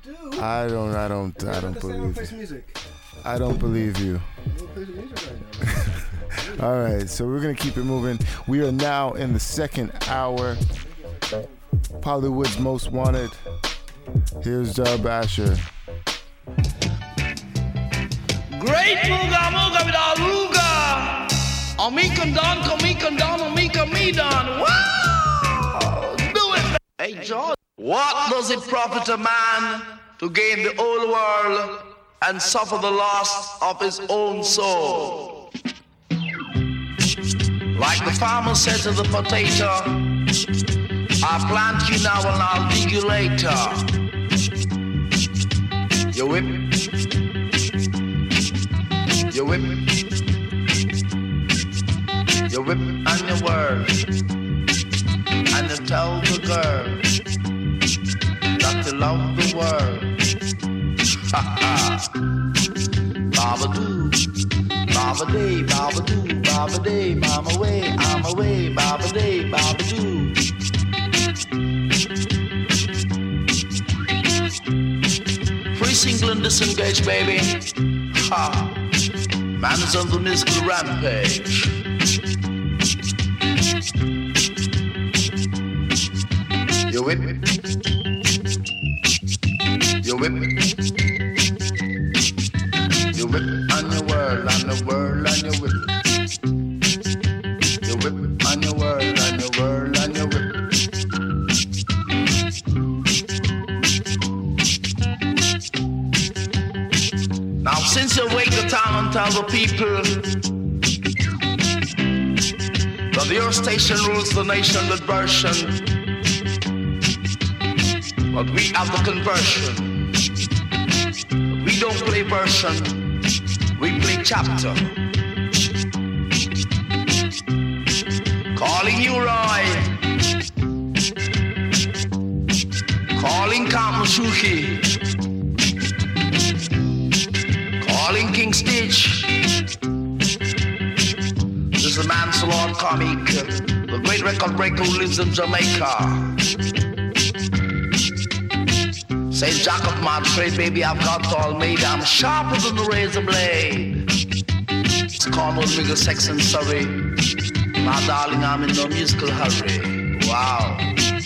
I don't believe you. I don't believe you. All right, so we're gonna keep it moving. We are now in the second hour. Hollywood's Most Wanted. Here's Dub Asher. Great Muga Muga with all Ruga. Amikan Don, Kamikan Don, Amika Me Don. Wow! Do it! Hey, George. What does it profit a man to gain the whole world and suffer the loss of his own soul? Like the farmer said to the potato, I'll plant you now and I'll dig you later. You whip. You whip. You whip on your word. And you tell the girl that you love the world. Ha ha. Baba-doo. Baba-day, baba-doo, baba-day, mama way, I'm away, baba-day, baba-doo. Free single and disengage, baby. Ha. Man is on the musical rampage. You whip. You whip. You whip on your world, on the world, on your whip. You whip on your world, on your world, on your whip. Now since you wake the town and tell the people that your station rules the nation with version, but we have the conversion. We don't play version. We play chapter. Calling you Roy. Calling Kamashuki. Calling King Stitch. This is the man Salon Comic, the great record breaker who lives in Jamaica. Saint Jack of my trade, baby, I've got all made. I'm sharper than the razor blade. It's Cornwall, Rigger, Sex and Surrey. My darling, I'm in no musical hurry. Wow.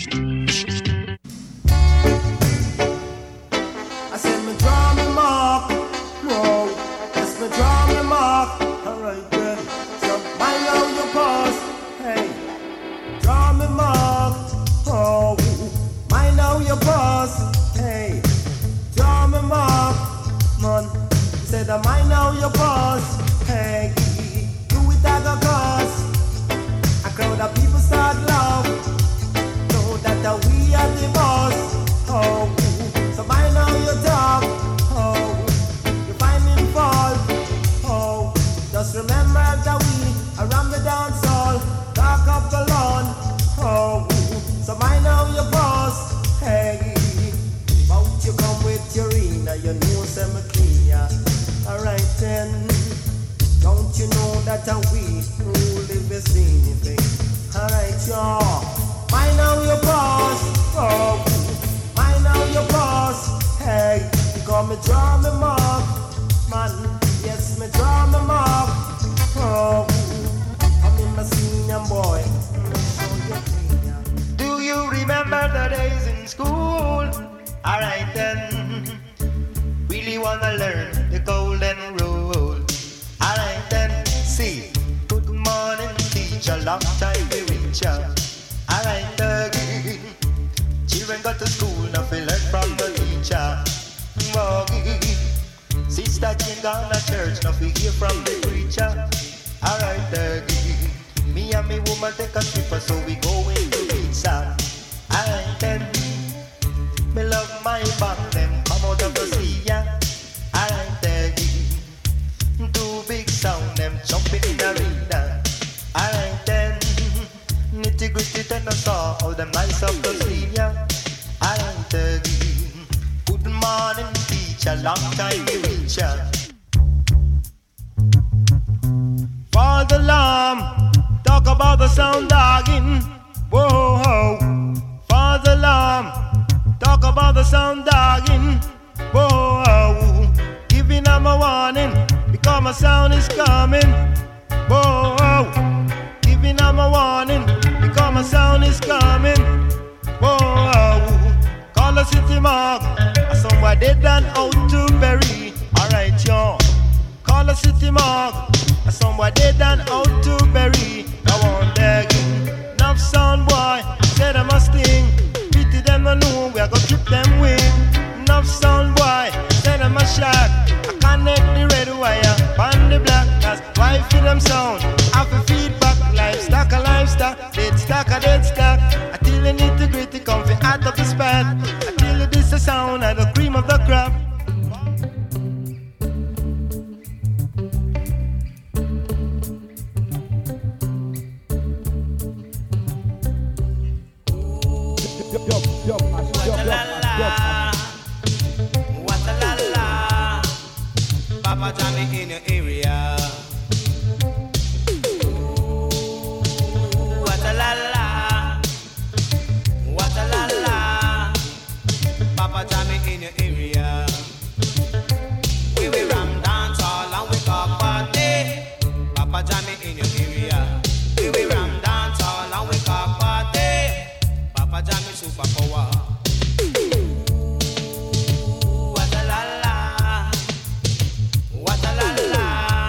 I said me draw me mark. Whoa. Yes, me draw me mark. Alright then. So mind how you pause. Hey. Draw me mark. Oh. Mind how you pause. Hey, draw me mark, man. Said I might know your boss. Hey, do it at a cost. A crowd of people start love. Know that we are the boss. Oh, so might know your talk. Oh, you find me fault. Oh, just remember that we around the dance hall, dark up the lawn. Oh, so might know your boss. Hey. You come with your Rena, you know some clean ya. Alright then, don't you know that we rule the vicinity? Alright y'all, mind now your boss. Oh, mind now your boss. Hey, you call me draw me mark, man. Yes, me draw me mark. Oh, I'm in my senior boy. Do you remember the days in school? Alright then, really wanna learn the golden rule. Alright then, see, good morning teacher, long time we reach ya. Alright again, children got to school, now we learn from the teacher. Whoa, sister Jane gone to church, now we hear from the preacher. Alright again, me and me woman take a trip, so we go into pizza. Alright then, me love my band, them come out of the sea, yeah. Alright then, two big sound, them jumping in the arena. Alright then, nitty gritty then I saw all them nice of the scene, yeah. Alright then, good morning teacher, long time we reach ya. For the alarm, talk about the sound dogging. Whoa, for the alarm. Talk Talk about the sound dogging. Whoa, giving them a warning because my sound is coming. Whoa, giving them a warning because my sound is coming. Whoa, call the city mark. Somewhere dead and out to bury. Alright, y'all. Call the city mark. Somewhere dead and out to bury. I want begging. Enough sound boy. Say them a sting. Pity them no know. We are gonna keep them wing. Enough sound boy. Say them a shot. I connect the red wire. On the black. That's why for them sound. Have a feedback. Livestock a livestock. Dead stock a dead stock. Until you need to gritty comfy out of the spot. Until you this the sound of the cream of the crop. What a la la, Papa Johnny in your area. What a la la, what a la la, Papa Johnny in your area. We will ram dance all and we talk party. Papa Johnny in your area. We will ram dance all and we talk party. Papa Johnny superpower. What a la la, what a la la.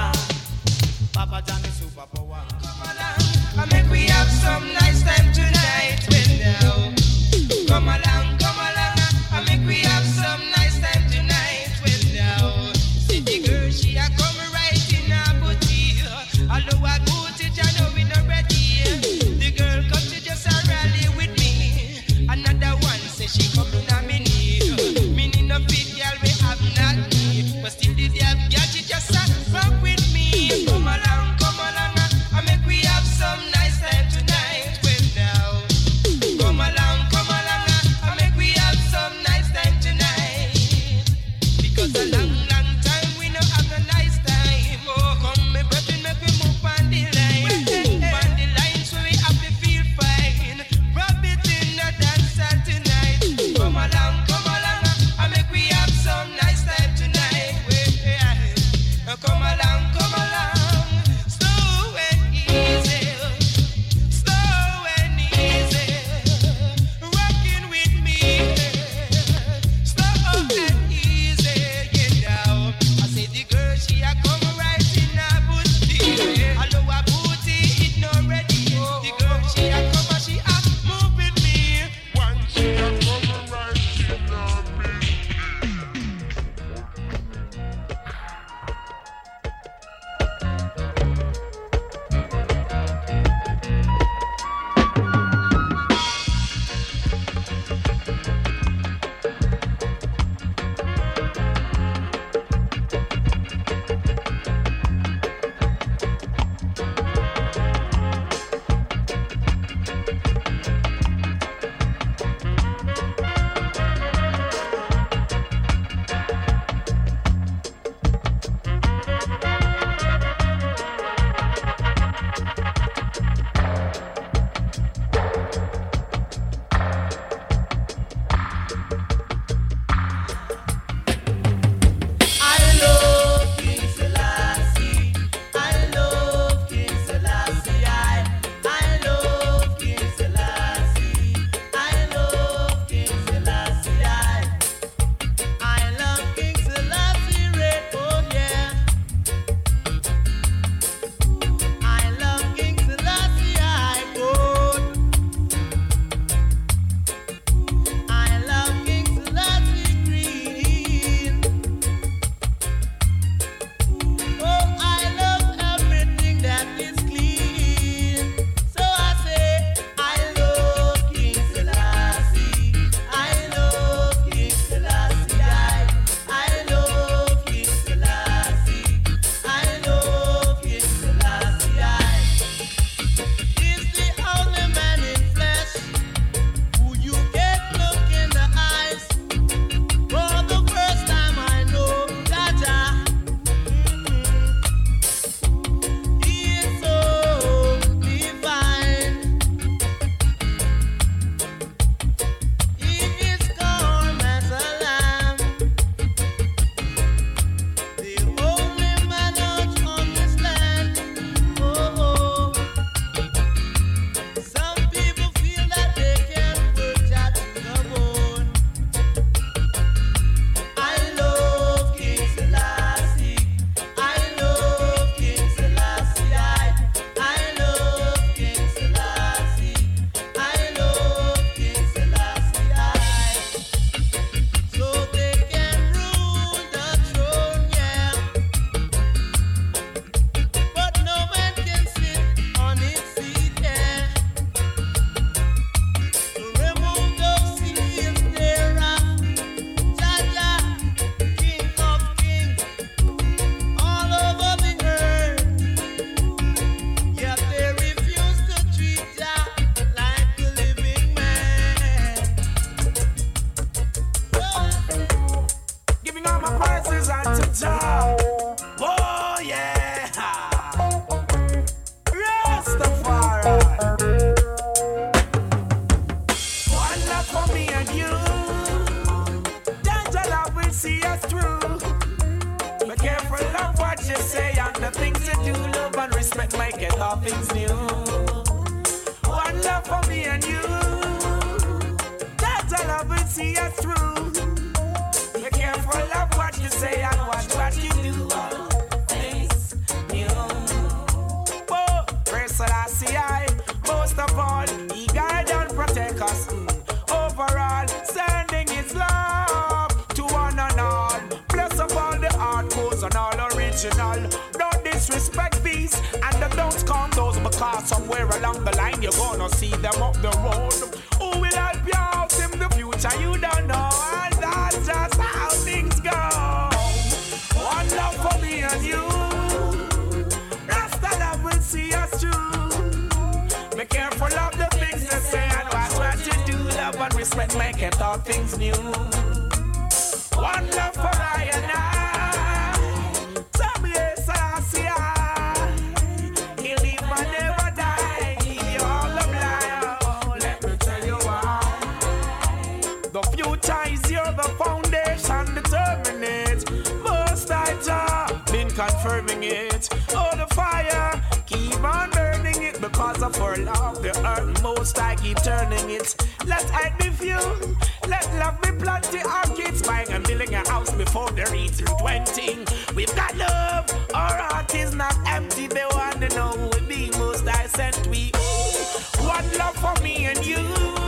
to Jah. Oh yeah, Rastafari. One love for me and you. That Jah love will see us through. Be careful of what you say and the things you do. Love and respect make it all things new. One love for me and you. That Jah love will see us through. Be careful of what you say and watch what you do. All things new. Oh, praise Selassie I. Most of all, He guide and protect us. Overall, sending His love to one and all. Bless up all the hardcores and all original. Don't disrespect these and the don't come those, because somewhere along the line you're gonna see them up the road. Who will help you out in the future? You don't know, and that's just how things go. One love for me and you. Rasta love will see us through. Be careful of the things you say and watch what you do. Love and respect make it all things new. One love for I and I. Tell me yes, I see I. He'll live and never die. Give you all the blind. Let me tell you why. The future is here, the foundation determinate. Most I Jah been confirming it. Oh, the fire keep on burning it because of our love. The earth most I keep turning it. Let hate be few. Let love be plenty. Our kids buying and building a house before they're eating 20. We've got love. Our heart is not empty. They want to know who we be. Most I sent we. One love for me and you.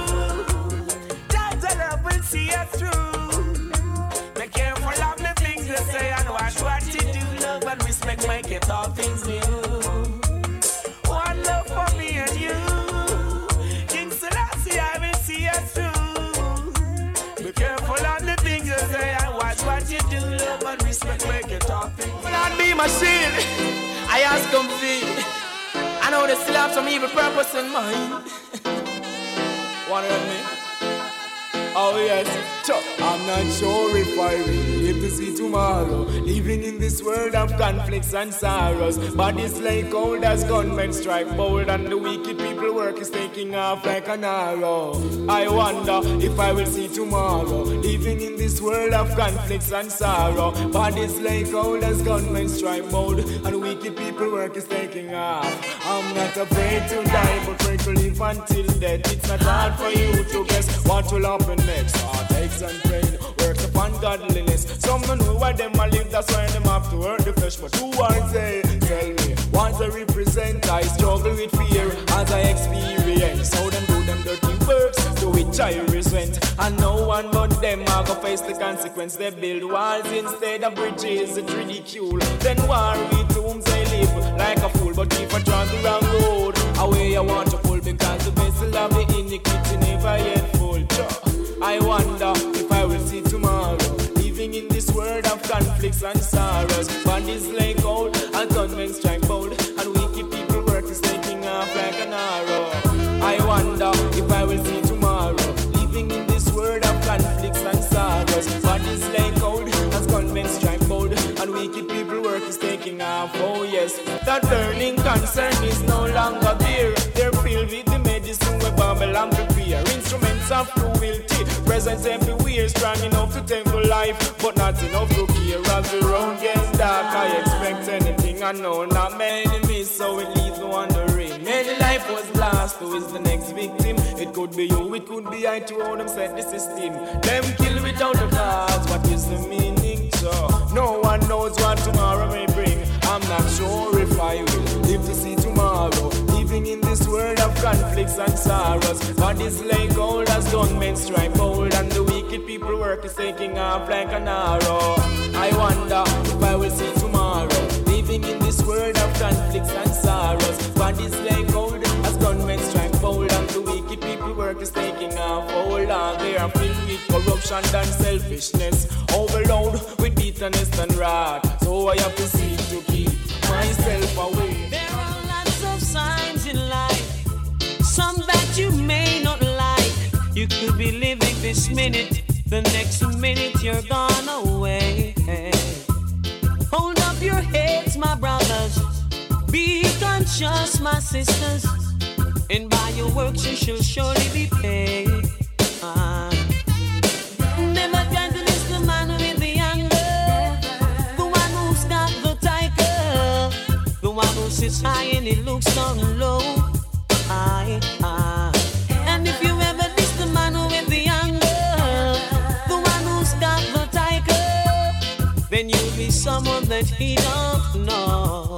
That love will see us through. Be careful of the things you say and watch what you do. Love and respect make it all things new. One love for me and you. King Selassie, I will see us through. Be careful of the things you say and watch what you do. Love and respect make it all things new. Not be machine, I ask them feel. I know they still have some evil purpose in mind. Wanna run me? Oh yes, I'm not sure if I will live to see tomorrow. Living in this world of conflicts and sorrows. Bodies like cold as gunmen strike bold, and the wicked people work is taking off like an arrow. I wonder if I will see tomorrow. Living in this world of conflicts and sorrow. Bodies like cold as gunmen strike bold, and wicked people work is taking off. I'm not afraid to die, but afraid to live until death. It's not hard for you to guess what will happen next. Heartaches and pain, works upon godliness. Some don't know why them a live, that's why them have to hurt the flesh. But who are they? Tell me, what they represent? I struggle with fear as I experience how them do them dirty works, to which I resent. And no one but them are gonna face the consequence. They build walls instead of bridges, it's ridicule. Then war with tombs they live like a fool. But if I drive the wrong road, away I want to pull, because the vessel of the iniquity never yet full. I wonder if I will see tomorrow. Living in this world of conflicts and sorrows. Bodies lay cold and gunmen strike bold, and wicked people work is taking off like an arrow. I wonder if I will see tomorrow. Living in this world of conflicts and sorrows. Bodies lay cold as gunmen strike bold, and wicked people work is taking off. Oh yes, that burning concern is no longer there. They're filled with the medicine where Babylon prepare. Instruments of cruelty, presence everywhere, strong enough to temple life, but not enough to care. As the road gets dark, I expect anything. I know not many enemies, so it leaves me wondering. Many life was lost, who is the next victim? It could be you, it could be I, to how them set the system. Them kill without a cause, what is the meaning? So no one knows what tomorrow may bring. I'm not sure if I will live to see tomorrow. Living in this world of conflicts and sorrows. Bodies lay cold as gunmen strike bold, and the wicked people work is taking off like an arrow. I wonder if I will see tomorrow. Living in this world of conflicts and sorrows. Bodies lay cold as gunmen strike bold, and the wicked people work is taking off. Hold on, they are filled with corruption and selfishness, overload with bitterness and wrath. So I have to seek to keep myself away. There are lots of signs in life, some that you may not like. You could be living this minute, the next minute you're gone away. just, my sisters, and by your works you shall surely be paid. Never try to miss the man with the anger, the one who's got the tiger, the one who sits high and he looks down low. And if you ever miss the man with the anger, the one who's got the tiger, then you'll be someone that he don't know.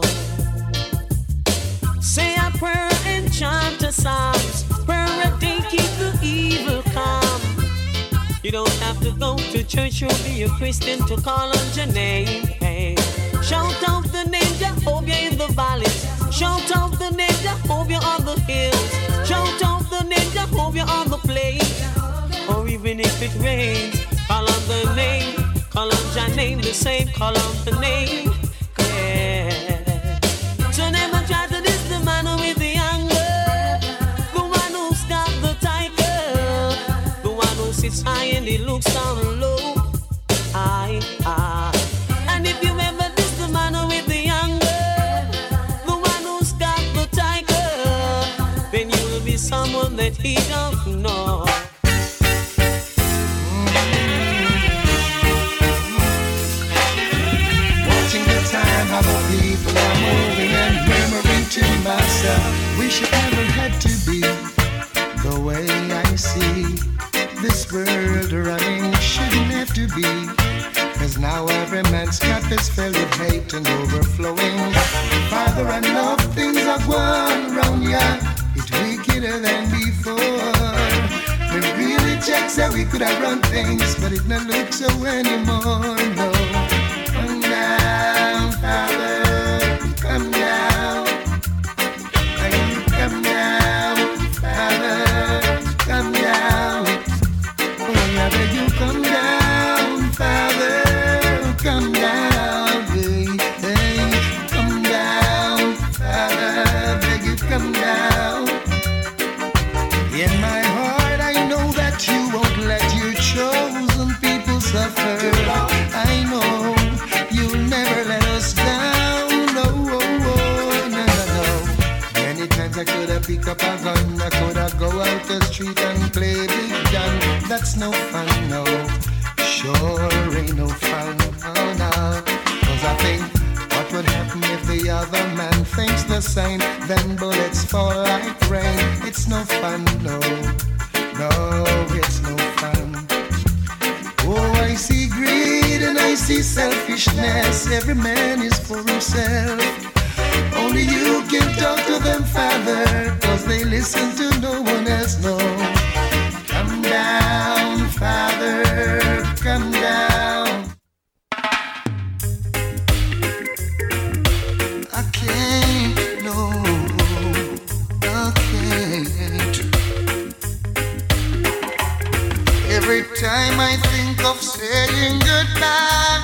Say a prayer and chant a psalms. Prayer a day keep the evil calm. You don't have to go to church or be a Christian to call on your name. Hey. Shout out the name Jehovah in the valleys. Shout out the name Jehovah on the hills. Shout out the name Jehovah on the plains. Or even if it rains, call on the name. Call on your name the same. Call on the name. Yeah. So never try to diss the man with the anger, the one who's got the tiger, the one who sits high and he looks down low. And if you ever diss the man with the anger, the one who's got the tiger, then you'll be someone that he don't know. Watching the time, how the people are moving and murmuring to myself, wish it never had to be the way I see this world running. Shouldn't have to be, 'cause now every man's cup is filled with hate and overflowing. Father, I know things are going wrong, yeah, it's wickeder than before. It really checks that we could have run things, but it don't look so anymore, no. Come down, Father, come down. Come down, Father, come down. Oh, I beg you, come down, Father, come down. Hey, hey, come down, Father, beg you, come down. In my heart, I know that you won't let your chosen people suffer. I know you'll never let us down. No, no, no, no. Many times I could have picked up a gun, I could have go out the street and play big gun. That's no fun, no. Sure ain't no fun, oh no. 'Cause I think, what would happen if the other man thinks the same? Then bullets fall like rain. It's no fun, no. No, it's no fun. Oh, I see greed and I see selfishness. Every man is for himself. Only you can talk to them, Father, 'cause they listen to no one else, no. Come down, Father, come down. I can't, no, I can't. Every time I think of saying goodbye,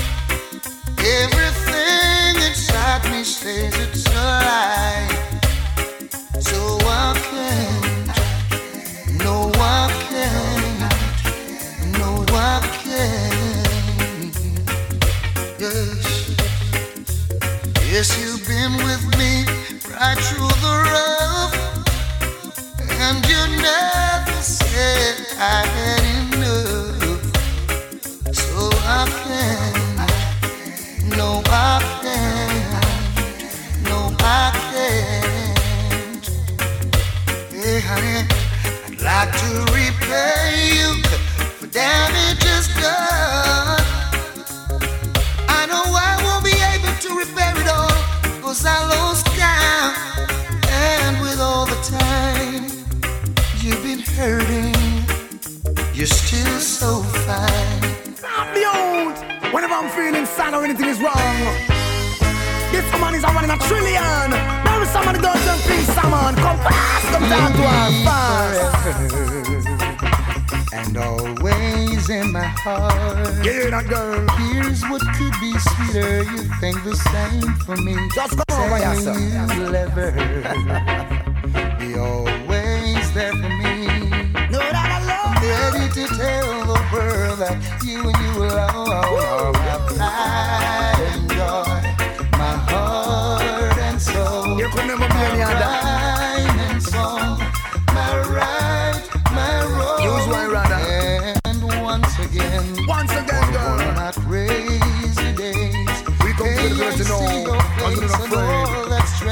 everything inside me says it's a lie. So I can't, no I can't, no I can't. Yes, yes, you've been with me right through the rough, and you never said I had enough. So I can't, no I can't, no I can't. Hey honey, I'd like to repay you for damages done. I know I won't be able to repair it all, 'cause I lost count. And with all the time you've been hurting, you're still so fine. I'm the old. Whenever I'm feeling sad or anything is wrong, this man is running a trillion. Maybe somebody does them things, someone come fast, come down to our fast. And always in my heart, Yeah, that girl. here's what could be sweeter. You think the same for me. Just come over here, sir. You'll ever be always there for me. Know that I love you. Ready to tell the world that you and you alone have pride and joy, my heart and soul. You could never be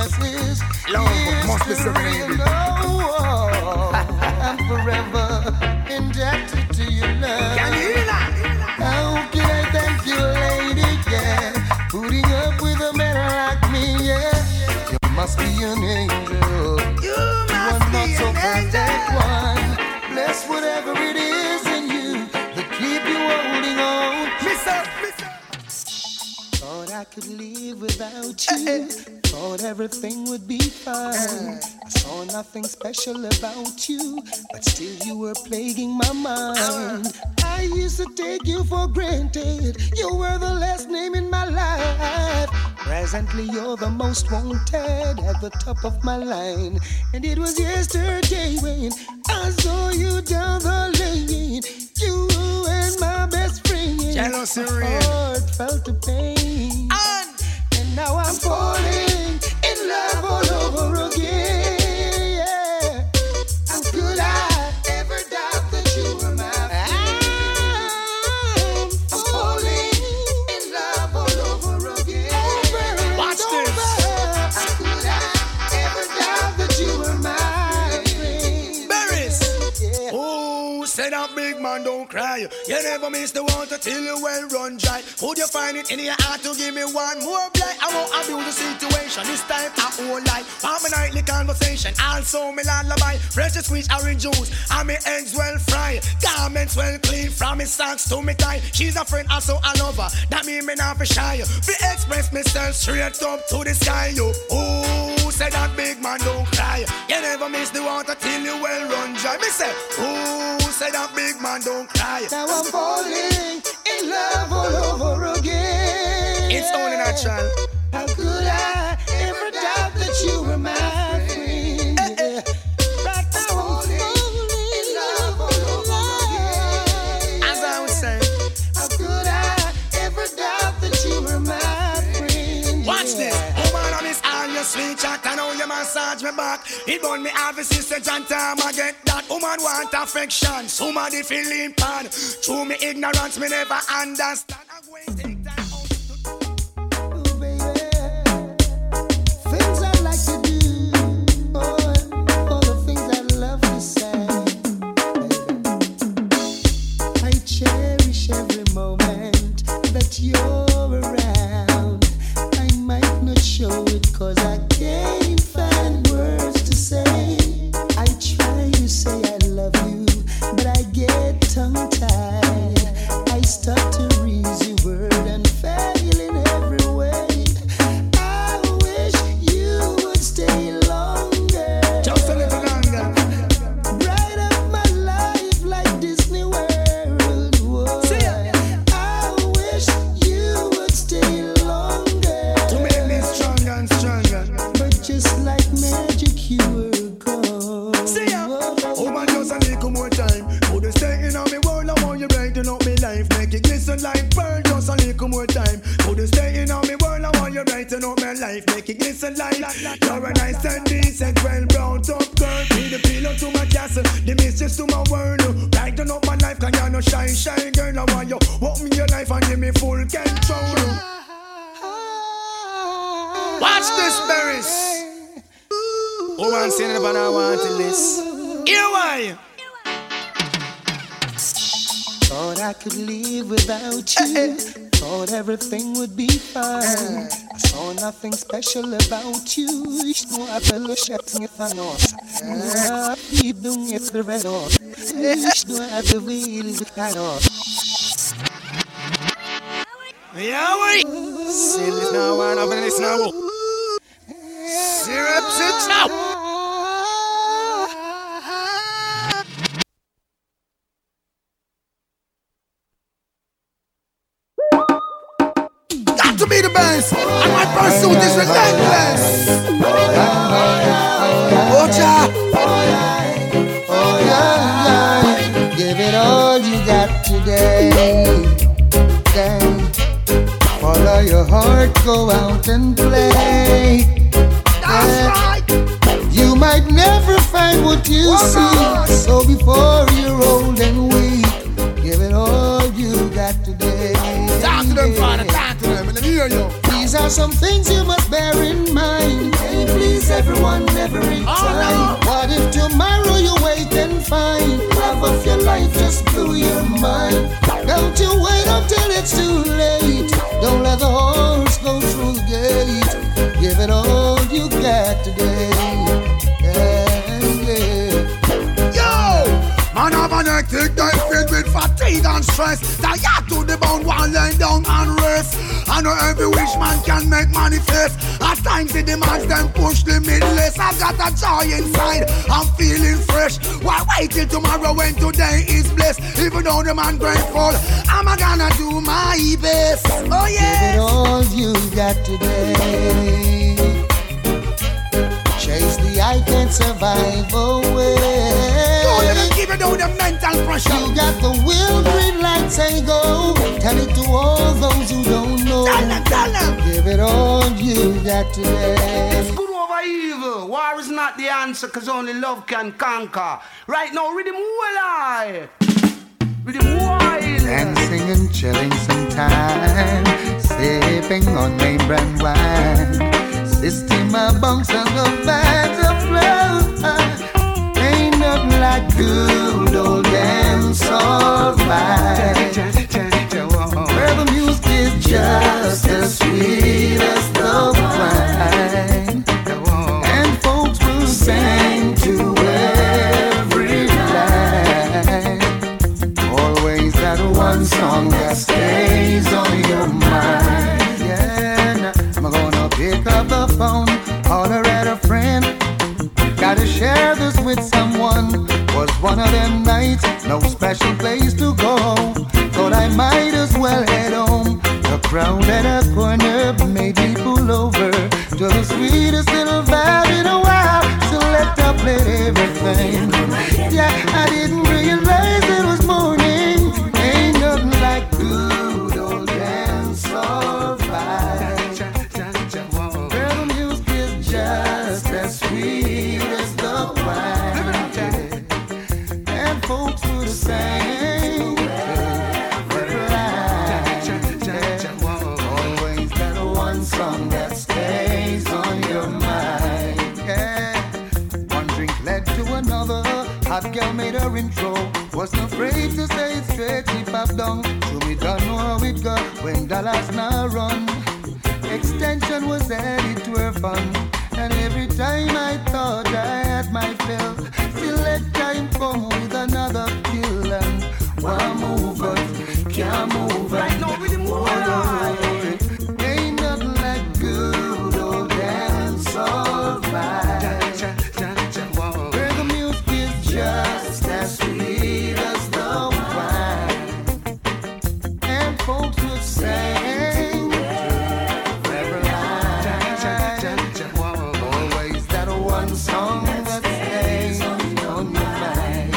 promises. Love must be serenaded. I'm forever indebted to your love. Can you hear that? How can I thank you, lady? Yeah, putting up with a man like me. Yeah, you must be an angel. You are not so perfect one. Bless whatever it is in you that keep you holding on. Thought I could live without you. Thought everything would be fine. I saw nothing special about you, but still you were plaguing my mind. I used to take you for granted. You were the last name in my life. Presently you're the most wanted at the top of my line. And it was yesterday when I saw you down the lane. You and my best friend. Jealousy my heart felt the pain. And now I'm falling in love all over again. Yeah. How could I ever doubt that you were my friend? I'm falling in love all over again. Watch this. How could I ever doubt that you were my friend? Berries. Yeah. Oh, say that big man don't cry. You never miss the water till you well run dry. Would you find it in your heart to give me one more blight? I won't abuse the situation. This time I won't lie. On my nightly conversation, also me lullaby. Fresh squeeze orange juice, and me eggs well fried. Garments well clean, from me socks to me tie. She's a friend, also a lover. That mean me not for shy. Fi express myself straight up to the sky. Yo, oh, say that big man don't cry. You never miss the water till you well run dry. Me say, oh, say that big man don't cry. Now I'm falling in love all over again. It's only natural. How could I ever doubt that you were my friend? Yeah. Right now I'm falling in love all over again. As I was saying, how could I ever doubt that you were my friend? watch this. Woman, I miss all your sweet chat. I know you massage me back. It burn me have a sister John time I get that. Woman want affection. Somebody feeling pan. Through me ignorance, me never understand. I'm going to take time out. Oh, baby. Things I like to do. All the things I love to say. I cherish every moment that you're around. I might not show it 'cause I can't find words to say. I try to say I love you, but I get tongue-tied. I start to reason word and fail in every way. I wish you would stay longer. Just a little longer. Bright up my life like Disney World would. See ya. I wish you would stay longer. To make me stronger and stronger. But just like magic you were gone. See ya. Oh man, just a little more time. Put the stay in on me world. I want you brighten up me life. Make it glisten like pearl. Just a little more time. Put the stay in on me world. I want you brighten up my life. Make it glisten like. You're a nice and decent, well brown top girl. Be the pillow to my castle, the mistress to my world. Brighten up my life, can you no shine, shine girl. I want you open your life and give me full control. Watch this, berries. Oh, I'm saying it, but I want to listen. Here why? Thought I could live without you. Thought everything would be fine. I saw nothing special about you. No, I fell shaping if I know. Keep doing it the red off. No, I have the wheels with kind of. Yeah, wait. See this now, one up in this now. Syrup sits now. Got to be the best, and my pursuit is relentless. Ocha. Give it all you got today. Then follow your heart, go out and play. That's right. You might never find what you seek. So before you're old and weak, give it all you got today. Talk to them, Father, talk to them, and let me hear you. Please These are some things you must bear in mind. Can't please everyone every time. What if tomorrow you wait and find love of your life just blew your mind? Don't you wait until it's too late. Don't let the horse go through the gate. Give it all you got today. Man have an hectic day filled with fatigue and stress. Tired to the bone, one laying down and rest. I know every wish man can make manifest. At times it demands them push limitless. I've got a joy inside, I'm feeling fresh. Why wait till tomorrow when today is blessed? Even though the man grateful, I'm gonna do my best. Oh yeah. Give it all you got today. Chase the I can't survive away. Give it all the mental pressure. You got the will, green light, say go. Tell it to all those who don't know. Tell them. Give it all you got today. It's good over evil. War is not the answer, cause only love can conquer. Right now, rhythm well I. Rhythm wild. Dancing and chilling sometime. Sipping on name brand wine. System of bunks and the bags of flow. Ain't nothing like good old dancehall vibes, where the music is just as sweet as the wine, and folks will sing to every line. Always that one song that stays on your mind. Yeah, I'm gonna pick up the phone, holler at a friend. Gotta share this with someone. Was one of them nights, no special place to go. Thought I might as well head home. The crowd at a corner made me pull over to the sweetest little vibe in a while. Selector played everything. Yeah, I didn't realize it was morning. Ain't nothing like good old dancehall vibes, where the music is just as sweet as the wine, and folks would sing always that one song that stays on your mind. Yeah. One drink led to another. Hot girl made her intro. Wasn't afraid to say it straight. She popped down. So we don't know how it go when dollars now run. Extension was added to her fun. And every time I thought I had my fill, still let time come with another kill. And one move but can't move. Right now, rhythm wild. Ain't nothing like good old dancehall vibes, where the music is just as sweet as the wine, and folks would sing every line. Always that one song that stays on your mind.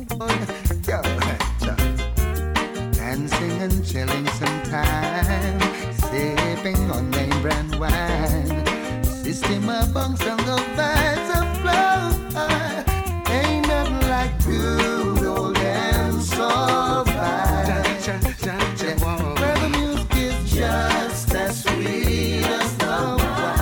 Dancing and chilling sometime, sipping on name brand wine. System of bunks and the vibes of flow. Ain't nothing like good old dancehall vibes, where the music is just as sweet as the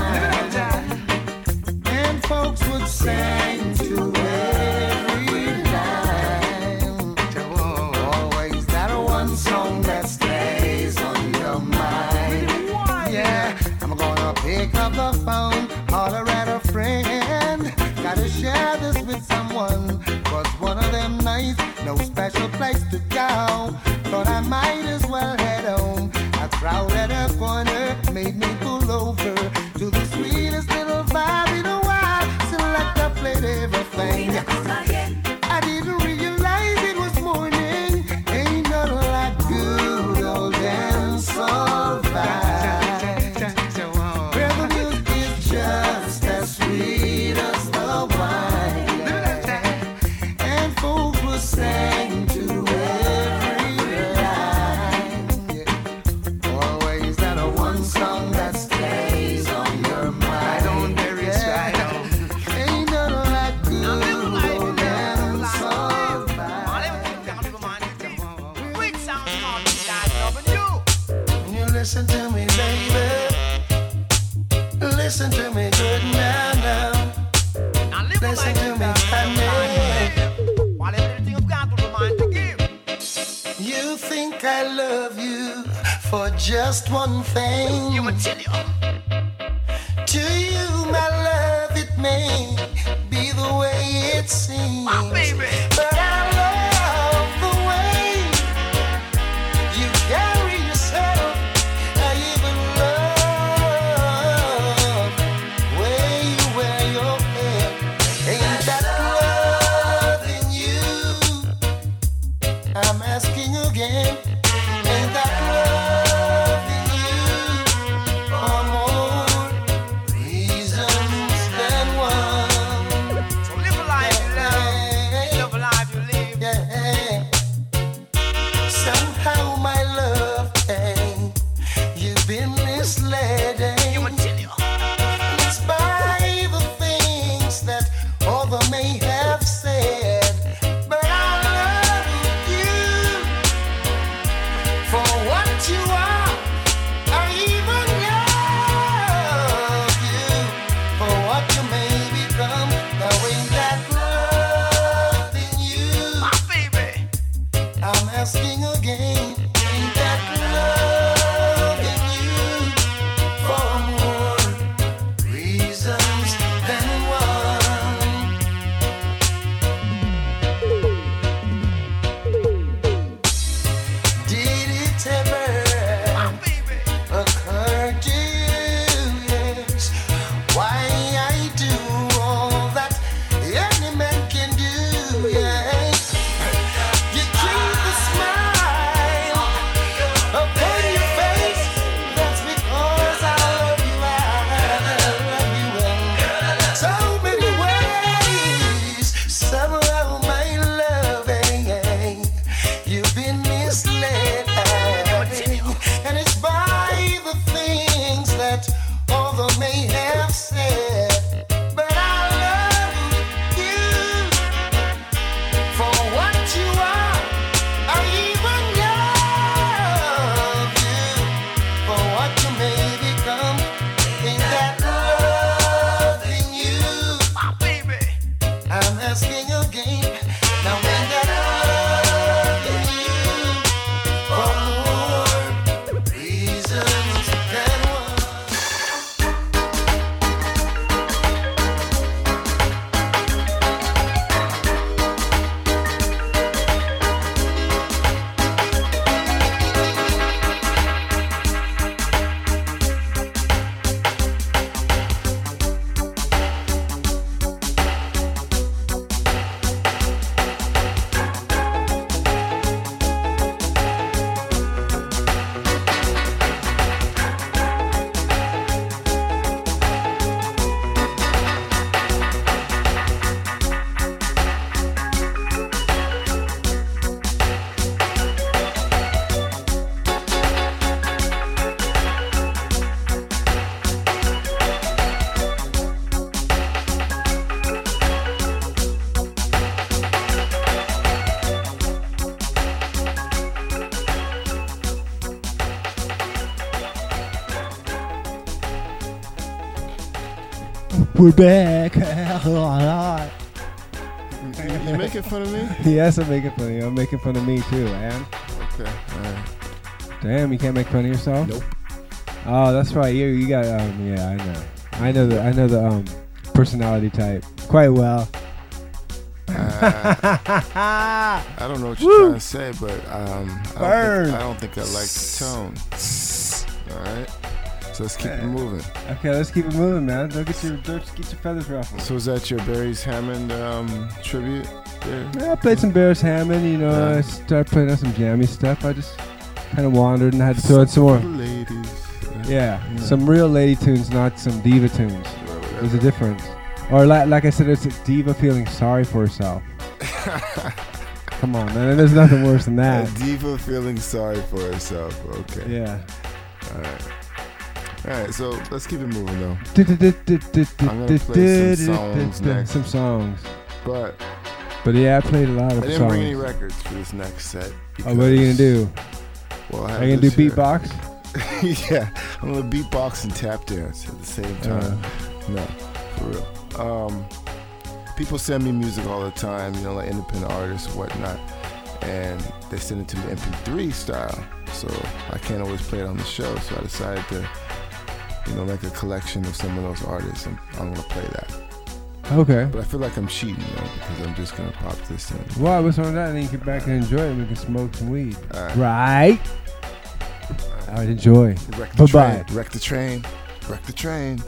wine, and folks would sing to every line. Always that one song that stays on your mind. Yeah, I'm gonna pick up the phone, holler at a friend. Gotta share this with someone. Was one of them nights, no special place to go. Thought I might as well head home. A crowd at a corner made me pull over to the sweetest little vibe in a while. Selector played everything. I didn't realize it was morning. Ain't nothing like good old dancehall vibes, where the music is just as sweet as the wine, and folks will sing to every line. Always that one song that stays on your mind. Ain't nothing like good old dancehall vibes. When you listen to me, baby, Listen to me good now. Listen to me, honey. While everything I've got to remind to give. You think I love you for just one thing. You would tell you. To you, my love, it may be the way it seems. My baby. But I love the way you carry yourself. I even love the way you wear your hair. Ain't that loving you? I'm asking again. Ain't that loving you? Or more reasons than one. So live a life you love. Live a life you live. Yeah. Somehow, my love, hey, you've been misled. You would tell you. It's by the things that other may have said. But I love you for what you are. I even love you for what you may become. Now ain't that loving you? My baby. I'm asking again, ain't that loving you for more reasons than one? Did it ever My baby. occur to you, yes, why I do all that any man can do, yes? You keep a smile upon your face. That's because I love you. I love you in so many ways. Somehow, my loving, you've been misled, and it's by the things that other may have said. But I love you for what you are. I even love you for what you may become. Ain't that loving you? My baby. I'm asking again. Now ain't that loving you for more reasons than one? We're back. You making fun of me? Yes, I'm making fun of you. I'm making fun of me too, man. Okay, alright. Damn, you can't make fun of yourself? Nope. Oh, that's right. You got yeah, I know the personality type quite well. I don't know what you're trying to say, but I don't think I like the tone. Alright. So let's keep it moving. Okay, let's keep it moving, man. Don't get your feathers ruffled. So is that your Barry's Hammond tribute there? Yeah, I played some Barry's Hammond, Yeah. I started playing on some jammy stuff. I just kind of wandered and had to throw in some more. Ladies. Yeah, some real lady tunes, not some diva tunes. There's a difference. Or like I said, it's a diva feeling sorry for herself. Come on, man. There's nothing worse than that. A diva feeling sorry for herself. Okay. Yeah. All right, so let's keep it moving though. I'm gonna play some songs next. Some songs. But yeah, I played a lot of I didn't songs. bring any records for this next set. Oh, what are you gonna do? Well, I have Are you gonna do this here. beatbox? Yeah, I'm gonna beatbox and tap dance at the same time. No, for real. People send me music all the time, you know, like independent artists and whatnot, and they send it to me MP3 style, so I can't always play it on the show, so I decided to, you know, make a collection of some of those artists, and I'm gonna play that. Okay. But I feel like I'm cheating, though, because I'm just gonna pop this in. Well, what's wrong with that? And then you get back and enjoy it, and we can smoke some weed. Right? All right, enjoy. Bye-bye. Wreck the train. Wreck the train.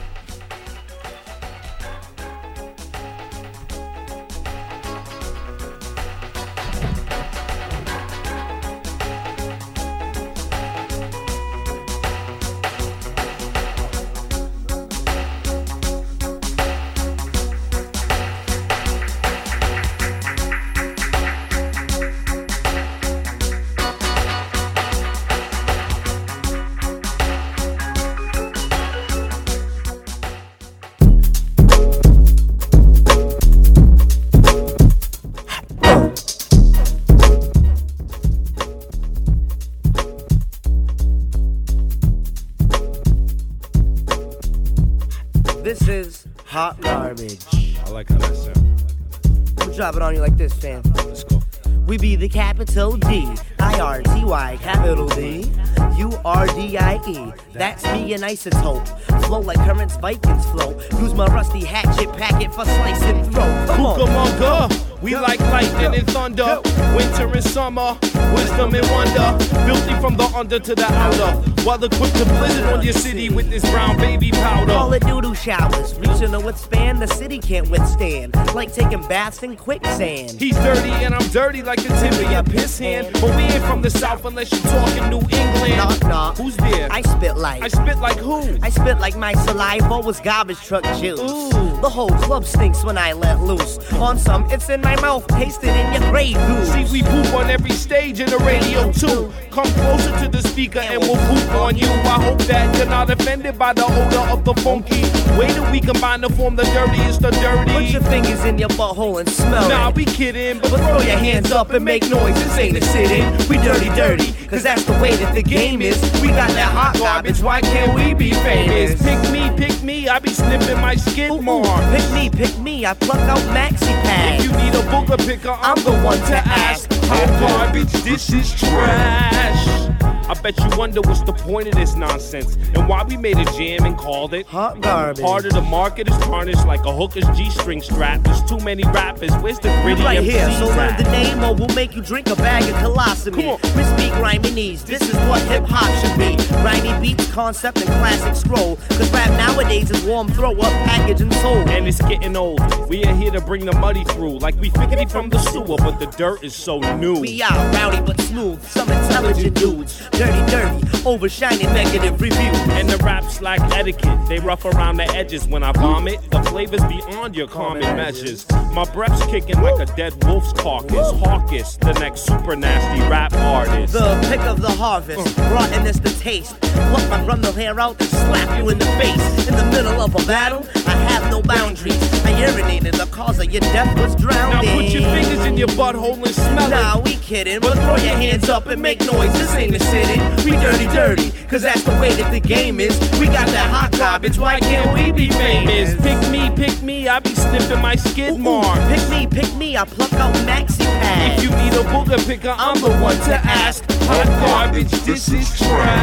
This is Hot Garbage. I like how that sounds. We'll drop it on you like this, fam. Let's go. We be the capital D, I-R-T-Y, capital D, U-R-D-I-E. That's me an isotope. Flow like currents, Vikings flow. Use my rusty hatchet packet for slice and throw. Come on. Cucamonga. We like lightning and thunder, winter and summer, wisdom and wonder, filthy from the under to the outer, while equipped to blizzard on your city with this brown baby powder. All it doo-doo showers, reaching a withstand the city can't withstand, like taking baths in quicksand. He's dirty and I'm dirty like the tip of your piss hand, but we ain't from the south unless you talking New England. Nah. Who's there? I spit like. I spit like who? I spit like my saliva was garbage truck juice. Ooh. The whole club stinks when I let loose. On some, it's in my mouth, taste it in your grave goose. See, we poop on every stage in the radio too. Come closer to the speaker and we'll poop on you. I hope that you're not offended by the odor of the funky way that we combine to form the dirtiest of dirty. Put your fingers in your butthole and smell Nah, it. we kidding, But throw your hands up and make noise. This ain't a sit-in. We dirty, cause that's the way that the game is. We got that hot garbage, why can't we be famous? Pick me, I be sniffing my skid mark. Pick me, I pluck out maxi pads. If you need a booger picker, I'm the one to ask. Hot garbage, this is trash. I bet you wonder what's the point of this nonsense and why we made a jam and called it Hot Garbage. Part of the market is tarnished like a hooker's G-string strap. There's too many rappers, where's the gritty Right MCs here, so learn at? the name or we'll make you drink a bag of colostomy. Come on. We speak grimy knees, this is what hip-hop should be. Grimy beats, concept, and classic scroll. Cause rap nowadays is warm throw-up, package, and soul. And it's getting old. We are here to bring the muddy through like we fickety from the sewer, but the dirt is so new. We out, rowdy but smooth, some intelligent dudes. Dirty, overshining negative reviews. And the raps lack etiquette. They rough around the edges when I vomit. The flavor's beyond your common measures. My breath's kicking like a dead wolf's carcass. Hawkish, the next super nasty rap artist. The pick of the harvest, rottenness the taste. Pluck my grundle hair out and slap you in the face. In the middle of a battle, I have no boundaries. I urinated, the cause of your death was drowning. Now put your fingers in your butthole and smell Nah, it. we kidding, but throw your hands up and make noise. This ain't a sit-in. We dirty, cause that's the way that the game is. We got that hot garbage, why can't we be famous? Pick me, I be sniffing my skid mark. Pick me, I pluck out maxi pads. If you need a booger picker, I'm the one to ask. Hot garbage, this is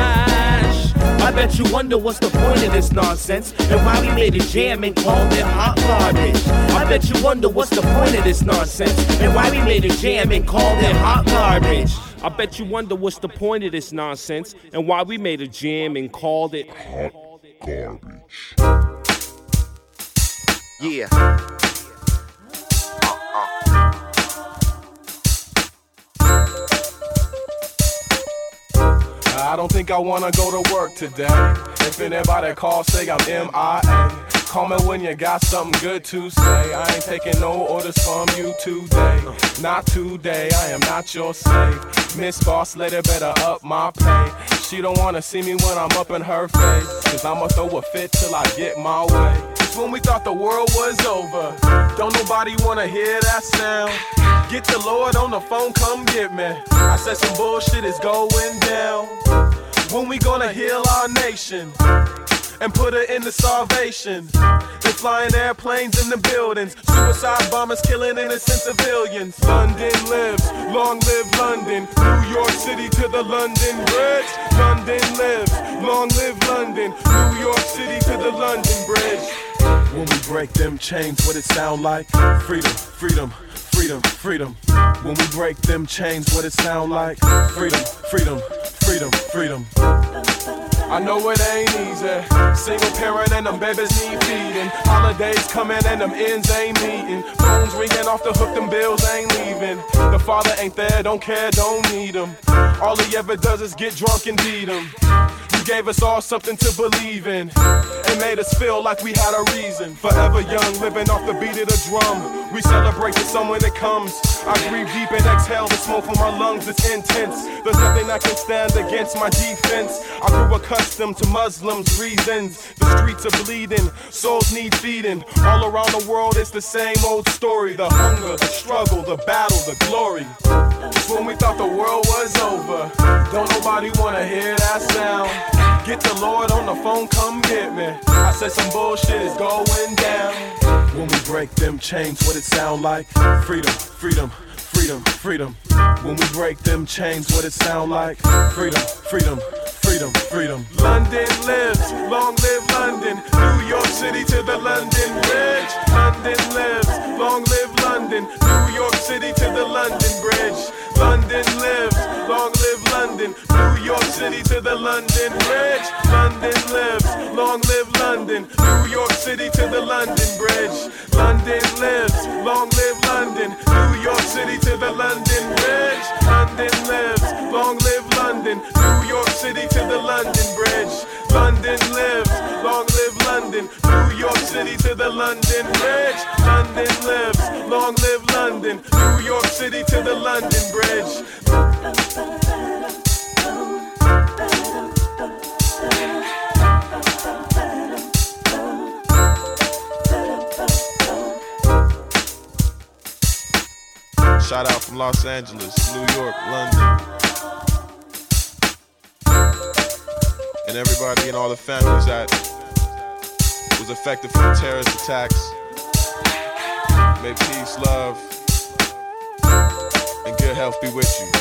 trash. I bet you wonder what's the point of this nonsense and why we made a jam and called it hot garbage. I bet you wonder what's the point of this nonsense and why we made a jam and called it hot garbage. I bet you wonder what's the point of this nonsense and why we made a jam and called it hot garbage. Yeah. I don't think I wanna go to work today. If anybody calls, say I'm MIA. Call me when you got something good to say. I ain't taking no orders from you today. Not today, I am not your slave. Miss Boss Lady better up my pay. She don't wanna see me when I'm up in her face. Cause I'ma throw a fit till I get my way. It's when we thought the world was over. Don't nobody wanna hear that sound. Get the Lord on the phone, come get me. I said some bullshit is going down. When we gonna heal our nation and put her into salvation? They flying airplanes in the buildings, suicide bombers killing innocent civilians. London lives, long live London. New York City to the London Bridge. London lives, long live London. New York City to the London Bridge. When we break them chains, what it sound like? Freedom, freedom, freedom, freedom. When we break them chains, what it sound like? Freedom, freedom, freedom, freedom. I know it ain't easy. Single parent and them babies need feeding. Holidays coming and them ends ain't meeting. Phones ringing off the hook, them bills ain't leaving. The father ain't there, don't care, don't need him. All he ever does is get drunk and beat him. You gave us all something to believe in and made us feel like we had a reason. Forever young, living off the beat of the drum. We celebrate the sun when it comes. I breathe deep and exhale the smoke from my lungs. It's intense. There's nothing that can stand against my defense. I grew accustomed to Muslims' reasons. The streets are bleeding, souls need feeding. All around the world it's the same old story. The hunger, the struggle, the battle, the glory. It's when we thought the world was over. Don't nobody wanna hear that sound. Get the Lord on the phone, come get me. I said some bullshit is going down. When we break them chains, what it sound like? Freedom, freedom, freedom, freedom. When we break them chains, what it sound like? Freedom, freedom, freedom, freedom. London lives, long live London. New York City to the London Bridge. London lives, long live London. New York City to the London Bridge. London lives, long live London. New York City to the London Bridge. London lives, long live London. New York City to the London Bridge. London lives, long live London. New York City to the London Bridge. London lives, long live London. New York City to the London Bridge. London lives, long live London. New York City to the London Bridge. London lives, long live London. New York City to the London Bridge. Shout out from Los Angeles, New York, London, and everybody and all the families that was affected from the terrorist attacks. May peace, love, and good health be with you.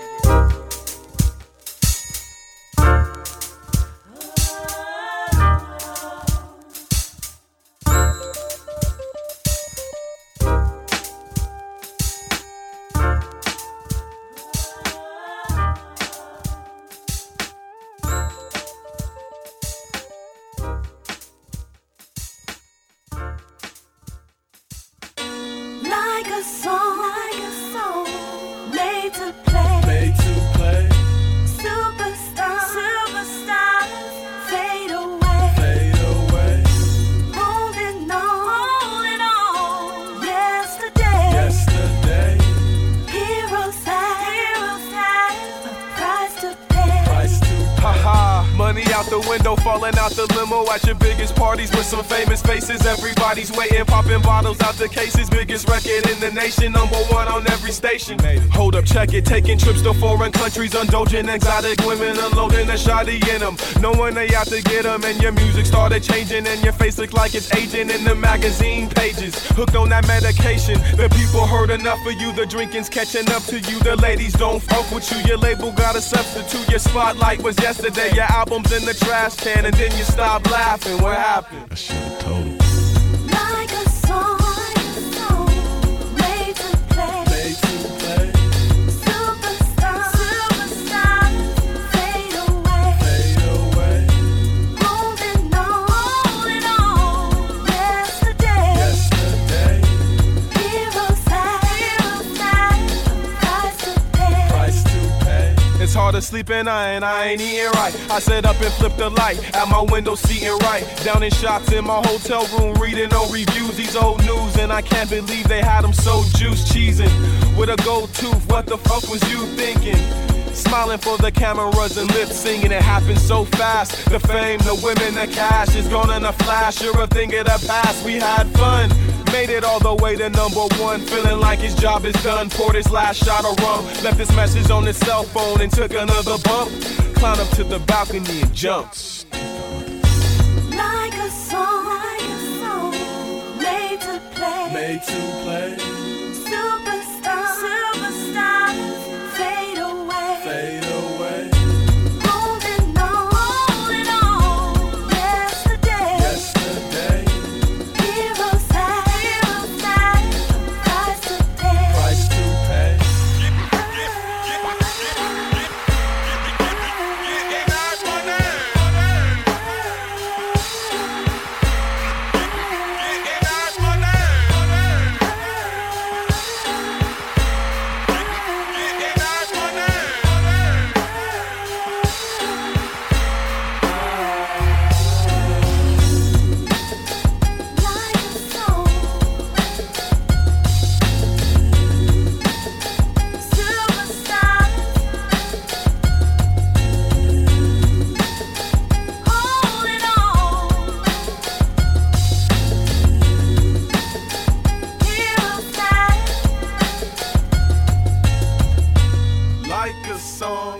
Like a song made to play. Superstars fade away. Holding on. Yesterday. Heroes had a price to pay. Haha, money out the window, falling out the limo at your biggest parties with some famous faces. Everybody's waiting, popping bottles out the cases. Biggest record in the nation, #1 on every station. Hold up, check it, taking trips to foreign countries, indulging exotic women, unloading a shotty in them. Knowing they out to get them, and your music started changing, and your face look like it's aging in the magazine pages. Hooked on that medication, the people heard enough of you. The drinking's catching up to you, the ladies don't fuck with you. Your label got a substitute, your spotlight was yesterday. Your album's in the trash can, and then you stop laughing. What happened? I should've told him. Like a song made to play. Superstars fade away. Holding on. Yesterday. Heroes had a price to pay. It's hard to sleep at night and I ain't eating right. I set up and flipped the light at my window, seating right. Down in shots in my hotel room, reading no reviews. These old news, and I can't believe they had them so juice cheesing. With a gold tooth, what the fuck was you thinking? Smiling for the cameras and lip singing, it happened so fast. The fame, the women, the cash is gone in a flash. You're a thing of the past, we had fun. Made it all the way to #1, feeling like his job is done. Poured his last shot of rum, left his message on his cell phone and took another bump. Climbed up to the balcony and jumped. Like a song made to play. Made to play. Superstar, fade away. Fade away. Holding on, yesterday. Heroes had, price to pay. Price to pay. Like a song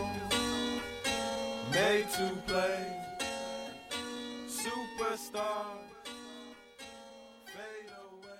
made to play. Superstar. Fade away.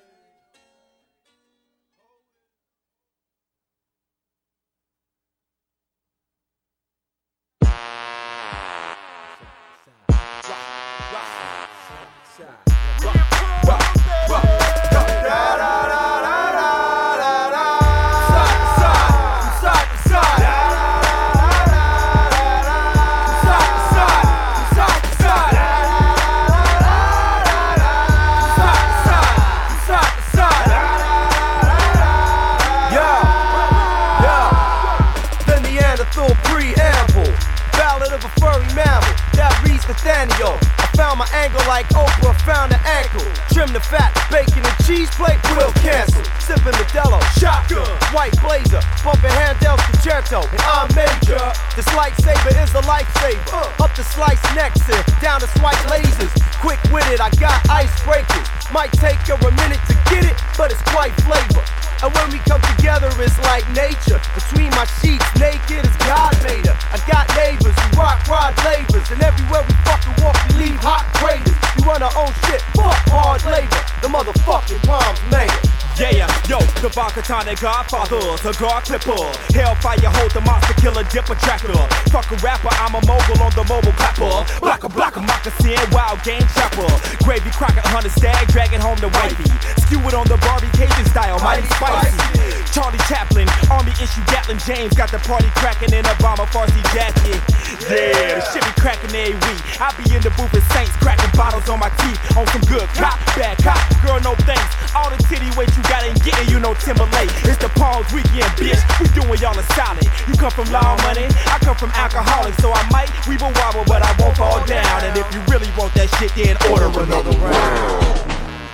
Nathaniel. I found my angle like Oprah found an ankle. Trim the fat, bacon and cheese plate, will cancel. Sipping Modelo, shotgun, white blazer, bumping Handel's concerto, and I'm major. This lightsaber is a lifesaver. Up to slice necks and down to swipe lasers. Quick witted, I got icebreakers. Might take you a minute to get it, but it's quite flavor. And when we come together, it's like nature. Between my sheets, naked as God made her. I got neighbors who rock rod labors, and everywhere we fucking walk, we leave hot craters. We run our own shit, fuck hard labor. The motherfucking palms made it. Yeah, yo, the Bakatane Godfather, cigar clipper, Hellfire, hold the monster killer, dipper tracker. Fuck a rapper, I'm a mogul on the mobile clapper. Blocker, moccasin, wild game chopper. Gravy cracker, hunter stag, dragging home the wifey. Skew it on the Barbie Cajun style, mighty spicy. Charlie Chaplin, Army issue Gatlin James, got the party cracking in Obama Farsi jacket. Yeah, the shit be cracking every week. I be in the booth with Saints, cracking bottles on my teeth. On some good cop, bad cop, girl no thanks. All the titty weight you got ain't getting you no Timberlake. It's the Palms weekend, bitch. We doing y'all a solid. You come from law money, I come from alcoholics. So I might weeble wobble, but I won't fall down. And if you really want that shit, then order another round.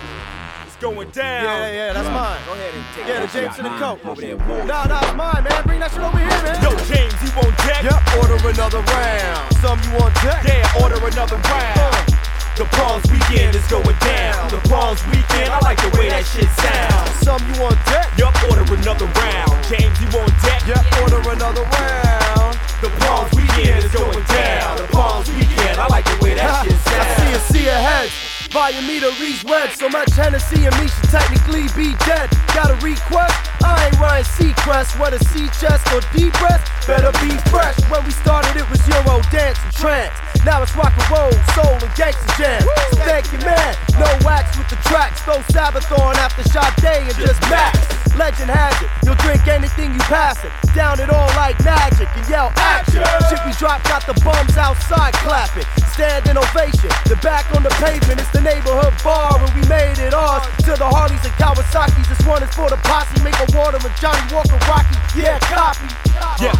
It's going down. Yeah, that's mine. Go ahead and take the James and the Coke. Over there, Nah, it's mine, man. Bring that shit over here, man. Yo, James, you want deck? Yep, order another round. Some you want deck? Yeah, order another round. The Palms weekend is going down. The Palms weekend, I like the way that shit sounds. Some you want deck? Yup, order another round. James, you want deck? Yep, order another round. The Palms weekend is going down. The Palms weekend, I like the way that shit sounds. I see a sea of heads. Volume meter reads wed. So much Hennessy and me should technically be dead. Got a request? I ain't Ryan Seacrest. Whether C chest or D breast, better be fresh. When we started, it was Euro dance and trance. Now it's rock and roll, soul and gangsta jam. So thank you, man. No wax with the tracks. Throw Sabbath on after Sade and just max. Legend has it, you'll drink anything you pass it. Down it all like magic and yell action. Shit we drop got the bums outside clapping. Standing ovation, the back on the pavement. It's the neighborhood bar and we made it ours. To the Harleys and Kawasaki's, this one is for the posse. Make a water and Johnny Walker Rocky. Yeah, copy. Yeah,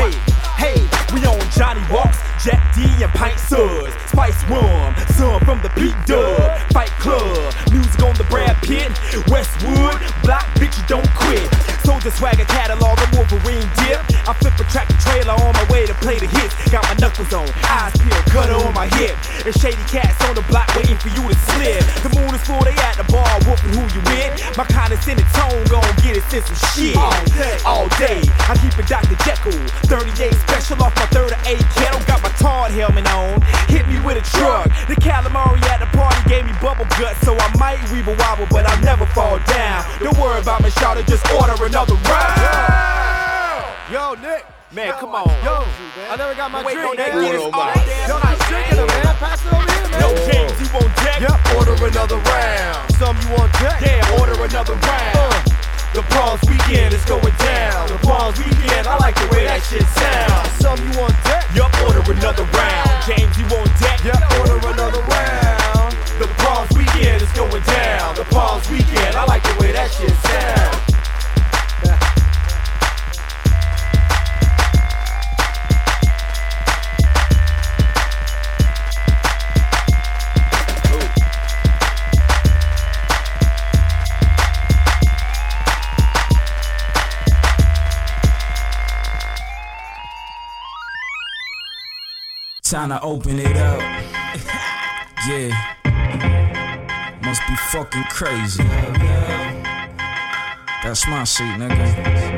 hey, we on Johnny Walks, Jack D and Pint Suds, Spice Rum, some from the Pete Dub, Fight Club, music on the Brad Pitt, Westwood, Block, bitch you don't quit. Soldier swagger catalog, a Wolverine dip. I flip a tractor trailer on my way to play the hits. Got my knuckles on, eyes peeled, cutter on my hip. And shady cats on the block waiting for you to slip. The moon is full, they at the bar whooping who you with. My condescending tone gon' get it in some shit. All day, I keep it Dr. Jekyll. 38 special off my 38 kettle. Got my Todd helmet on, hit me with a truck. The calamari at the party gave me bubble guts, so I might weave a wobble, but I'll never fall down. Don't worry about me, shout it, just order another round. Yo, Nick. Man, come on. Yo, I never got my drink. on that man. Guinness all Yo, damn I'm night, drinking it, man. Pass it over here, man. Yo, James, you want deck? Yep, order another round. Some you want deck? Yeah, order another round. The Palms weekend is going down. The Palms weekend, I like the way that shit sounds. Some you want deck? Yup, order another round. James, you want deck? Yep, order another round. The Palms weekend is going down. The Palms weekend, I like the way that shit sounds. Time to open it up. Yeah. Must be fucking crazy. That's my seat, nigga.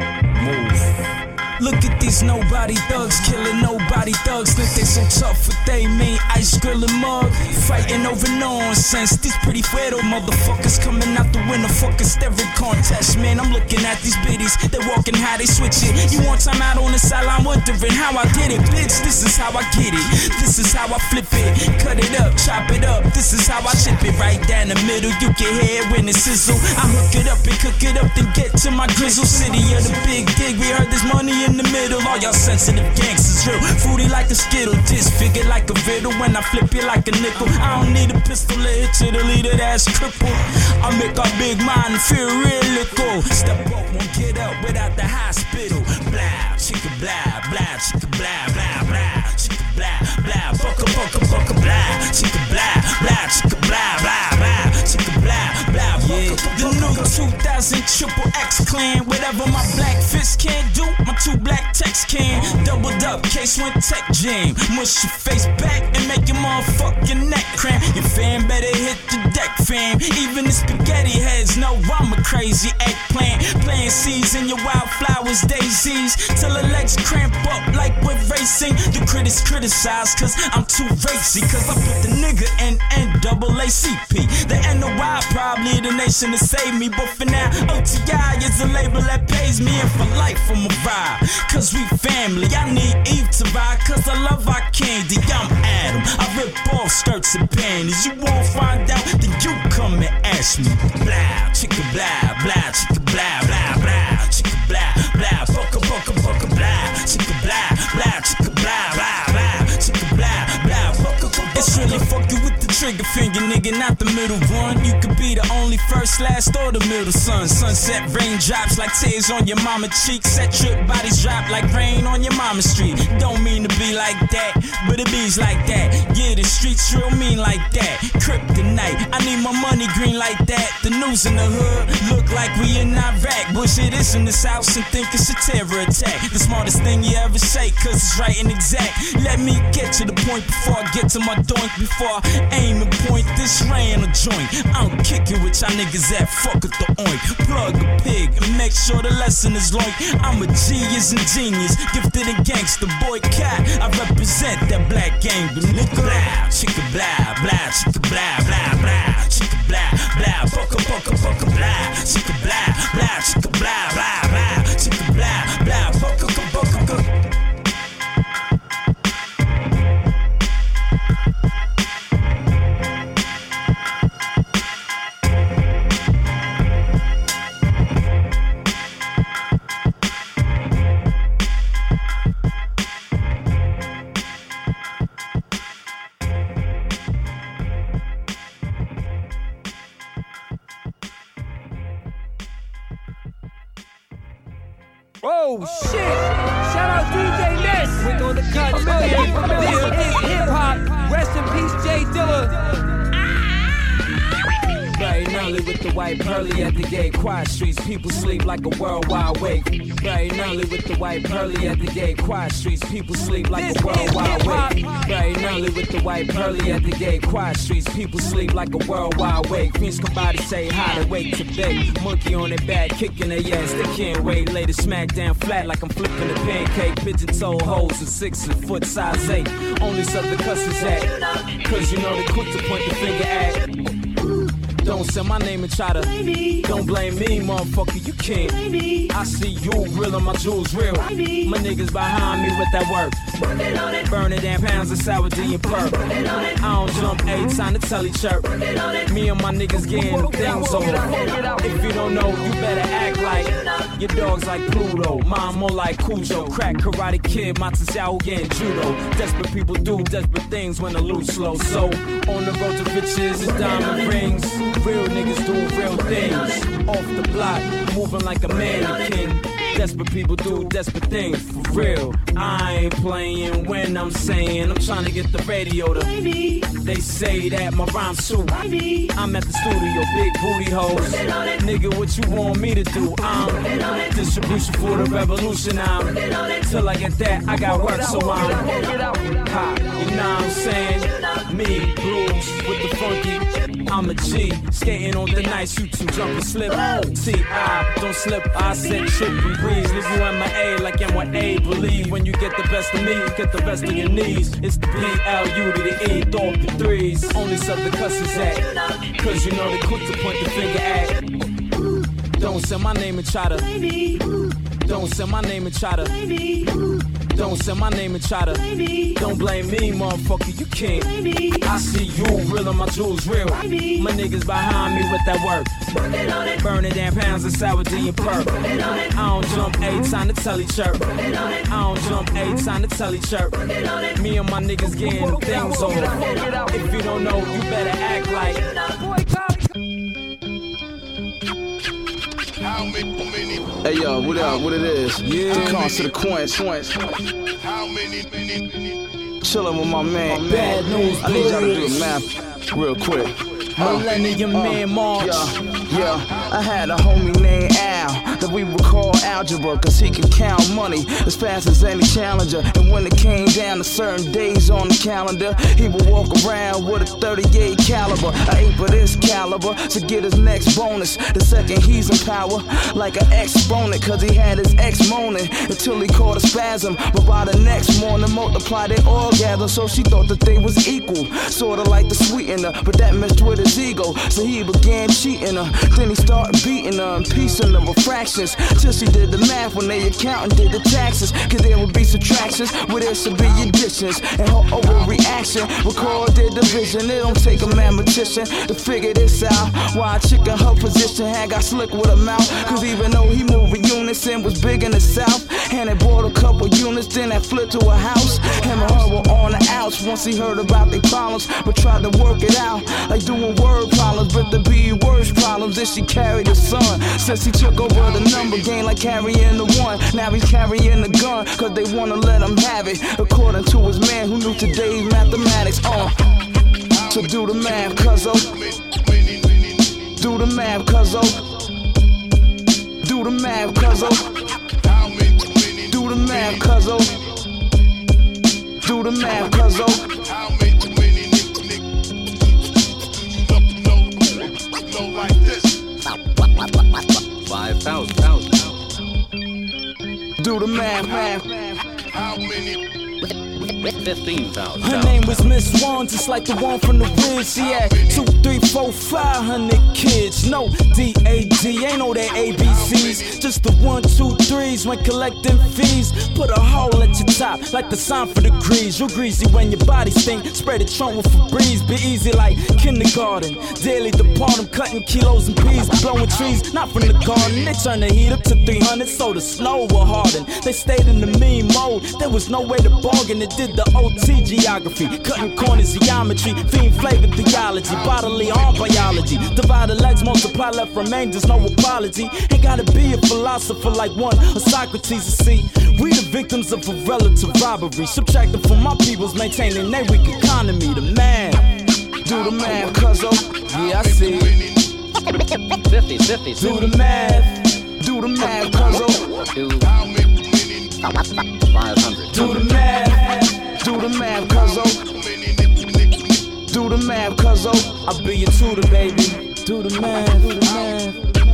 Move. Look at these nobody thugs, killing nobody thugs. Think they so tough with they mean ice grilling mug. Fighting over nonsense. These pretty fuero motherfuckers coming out the window. Fucking stereo contest, man. I'm looking at these biddies. They walking how they switch it. You want time out on the sideline, wondering how I did it. Bitch, this is how I get it. This is how I flip it. Cut it up, chop it up. This is how I chip it. Right down the middle, you can hear it when it sizzle. I hook it up and cook it up, then get to my grizzle. City of the big dig. We heard this money in the middle. All y'all sensitive gangsters real. Fruity like a Skittle, disfigured like a riddle. When I flip you like a nickel, I don't need a pistol to hit to the leader that's crippled. I make our big mind feel real little. Step up, won't get up without the hospital. Blah, chicka blah, blah, chicka blah, blah, blah, chicka blah, blah, bucka, bucka, bucka, blah, chicka blah, blah, chicka blah, blah, blah, chicka blah, blah, yeah. The new 2000 Triple X clan, whatever my black fist can't do, my two black text can. Doubled up, case went tech jam. Mush your face back and make your motherfucking neck cramp. Your fan better hit the deck, fam. Even the spaghetti heads know I'm a crazy eggplant. Playing seeds in your wildflowers, daisies, till the legs cramp up like we're racing. The critics criticize cause I'm too racy, cause I put the nigga in NAACP. The NOI probably the nation to save me, but for now OTI is a label that pays me, and for life I'm a vibe, cause we family. I need Eve to ride, cause I love our candy. I'm Adam, I rip off skirts and panties. You won't find out, then you come and ask me. Blah, chicka blah, blah, chicka blah, blah, blah, chicka blah, blah, bucka, bucka, bucka, blah, chicka blah, blah, chicka blah, blah, blah, chicka blah, blah, bucka, bucka. It's really fucking with the trigger finger, nigga, not the middle one. You could be the only first, last, or the middle son. Sunset raindrops like tears on your mama cheek. Set trip bodies drop like rain on your mama street. Don't mean to be like that, but it be's like that. Yeah, the streets real mean like that. Kryptonite, I need my money green like that. The news in the hood look like we in Iraq. Bullshit is in this house and think it's a terror attack. The smartest thing you ever say, cause it's right and exact. Let me get to the point before I get to my doink. Before I aim and point this rain a joint. I'm kicking with y'all niggas at fuck with the oink. Plug a pig and make sure the lesson is loink. I'm a genius and genius, gifted and gangster boy cat. I represent that black gang, the nigga. Blah, chicka blah, blah, chicka blah, blah, blah, chicka blah, blah, bucka, bucka, bucka, blah, chicka blah, blah, chicka blah, blah, blah, chicka blah, blah, bucka, bucka, bucka. Oh shit! Shout out DJ Ness. Quick on the cut. This is hip hop. Rest in peace, Jay Dilla. Right now, live with the white pearly at the gate. Quiet streets, people sleep like a worldwide wake. Bright and early with the white pearly at the gate. Quiet streets, people sleep like a worldwide wake. Bright and early with the white pearly at the gate. Quiet streets, people sleep like a worldwide wake. Fiends come by to say hi, they wake to bake. Monkey on their back, kicking their ass, they can't wait. Lay the smack down flat like I'm flipping a pancake. Pigeon toe hoes and 6 foot size 8. Only Southern cusses at, cause you know they quick to point the finger at. Don't say my name and try to don't blame me, motherfucker, you can't. I see you real and my jewels real. My niggas behind me with that work. Burning damn pounds of sour D and perk. I don't jump 8 time to tell each chirp. Me and my niggas getting things over. If you don't know, you better act like your dog's like Pluto. Mine more like Cujo. Crack Karate Kid, Matsushao getting judo. Desperate people do desperate things when the loot slow. So on the road to riches and diamond rings. Real niggas do real things. Off the block, moving like a mannequin. Desperate people do desperate things, for real. I ain't playing when I'm saying I'm trying to get the radio to. They say that my rhyme's too. I'm at the studio, big booty hoes. Nigga, what you want me to do? I'm distribution for the revolution. I'm till I get that, I got work, so I'm hot. You know what I'm saying? Me, blues with the funky. I'm a G, skating on the nights, you two jump and slip. T.I. don't slip, I said trip and breeze. Leave you M.I.A. like M.Y.A. Believe when you get the best of me, you get the best of your knees. It's the B.L.U. to the E, throw up the threes. Only Southern cusses at, cause you know they quick to point the finger at. Don't say my name and try to. Don't say my name and try to. Don't say my name and try to. Don't blame me, motherfucker, you can't. I see you real and my jewels real. My niggas behind me with that work. Burning damn pounds of sour D and perk. I don't jump 8 time to tell each chirp. I don't jump 8 time to tell each chirp. Me and my niggas getting things over. If you don't know, you better act like. Hey yo, what up? What it is? Yeah. The consequence. Chillin' with my man. Bad news. I need y'all to do the math real quick. Millennium Man March. Yeah, I had a homie named Al that we would call Algebra, cause he could count money as fast as any challenger. And when it came down to certain days on the calendar, he would walk around with a 38 caliber. I ain't for this caliber to get his next bonus. The second he's in power, like an exponent, cause he had his ex moaning until he caught a spasm. But by the next morning, multiplied their orgasm, so she thought that they was equal. Sorta like the sweetener, but that messed with his ego, so he began cheating her. Then he started beating her and piecing the fractions till she did the math when they accountant did the taxes. Cause there would be subtractions where there should be additions, and her overreaction would cause their division. It don't take a mathematician to figure this out. Why a chick in her position had got slick with her mouth. Cause even though he moved in unison, was big in the south, and they bought a couple units, then that flipped to a house. Him and her were on the outs once he heard about their problems, but tried to work it out like doing word problems. But the be worse problems is she carried a son. Since he took over the number game like carrying the one, now he's carrying the gun, cause they wanna let him have it, according to his man who knew today's mathematics. So do the math, cuzzo. Do the math, cuzzo. Do the math, cuzzo. Do the math, cuzzo. Do the math, cuzzo. Like this. 5,000. Do the math. How many? 15,000. Her name was Miss One, just like the one from the ridge. She had 2, 3, 4, 500 kids. No D-A-D, ain't no that ABCs. Just the 1, 2, 3s when collecting fees. Put a hole at your top, like the sign for degrees. You're greasy when your body stink. Spray the trunk with Febreze. Be easy like kindergarten. Daily department, cutting kilos and peas. Blowing trees, not from the garden. They turned the heat up to 300, so the snow will harden. They stayed in the mean mode. There was no way to bargain. It did the OT geography, cutting corners, geometry, fiend flavored theology, bodily harm biology, divided legs, multiply, left remain, there's no apology. Ain't gotta be a philosopher like one or Socrates to see. We the victims of a relative robbery, subtracting from my peoples, maintaining their weak economy. The man, do the math, cuzzo. Yeah, I see. Do the math. Do the math, cuzzo. 500. Do the math. Do the math, cuzzo. Do the math, cuzzo. I'll be your tutor, baby. Do the math. Do the math.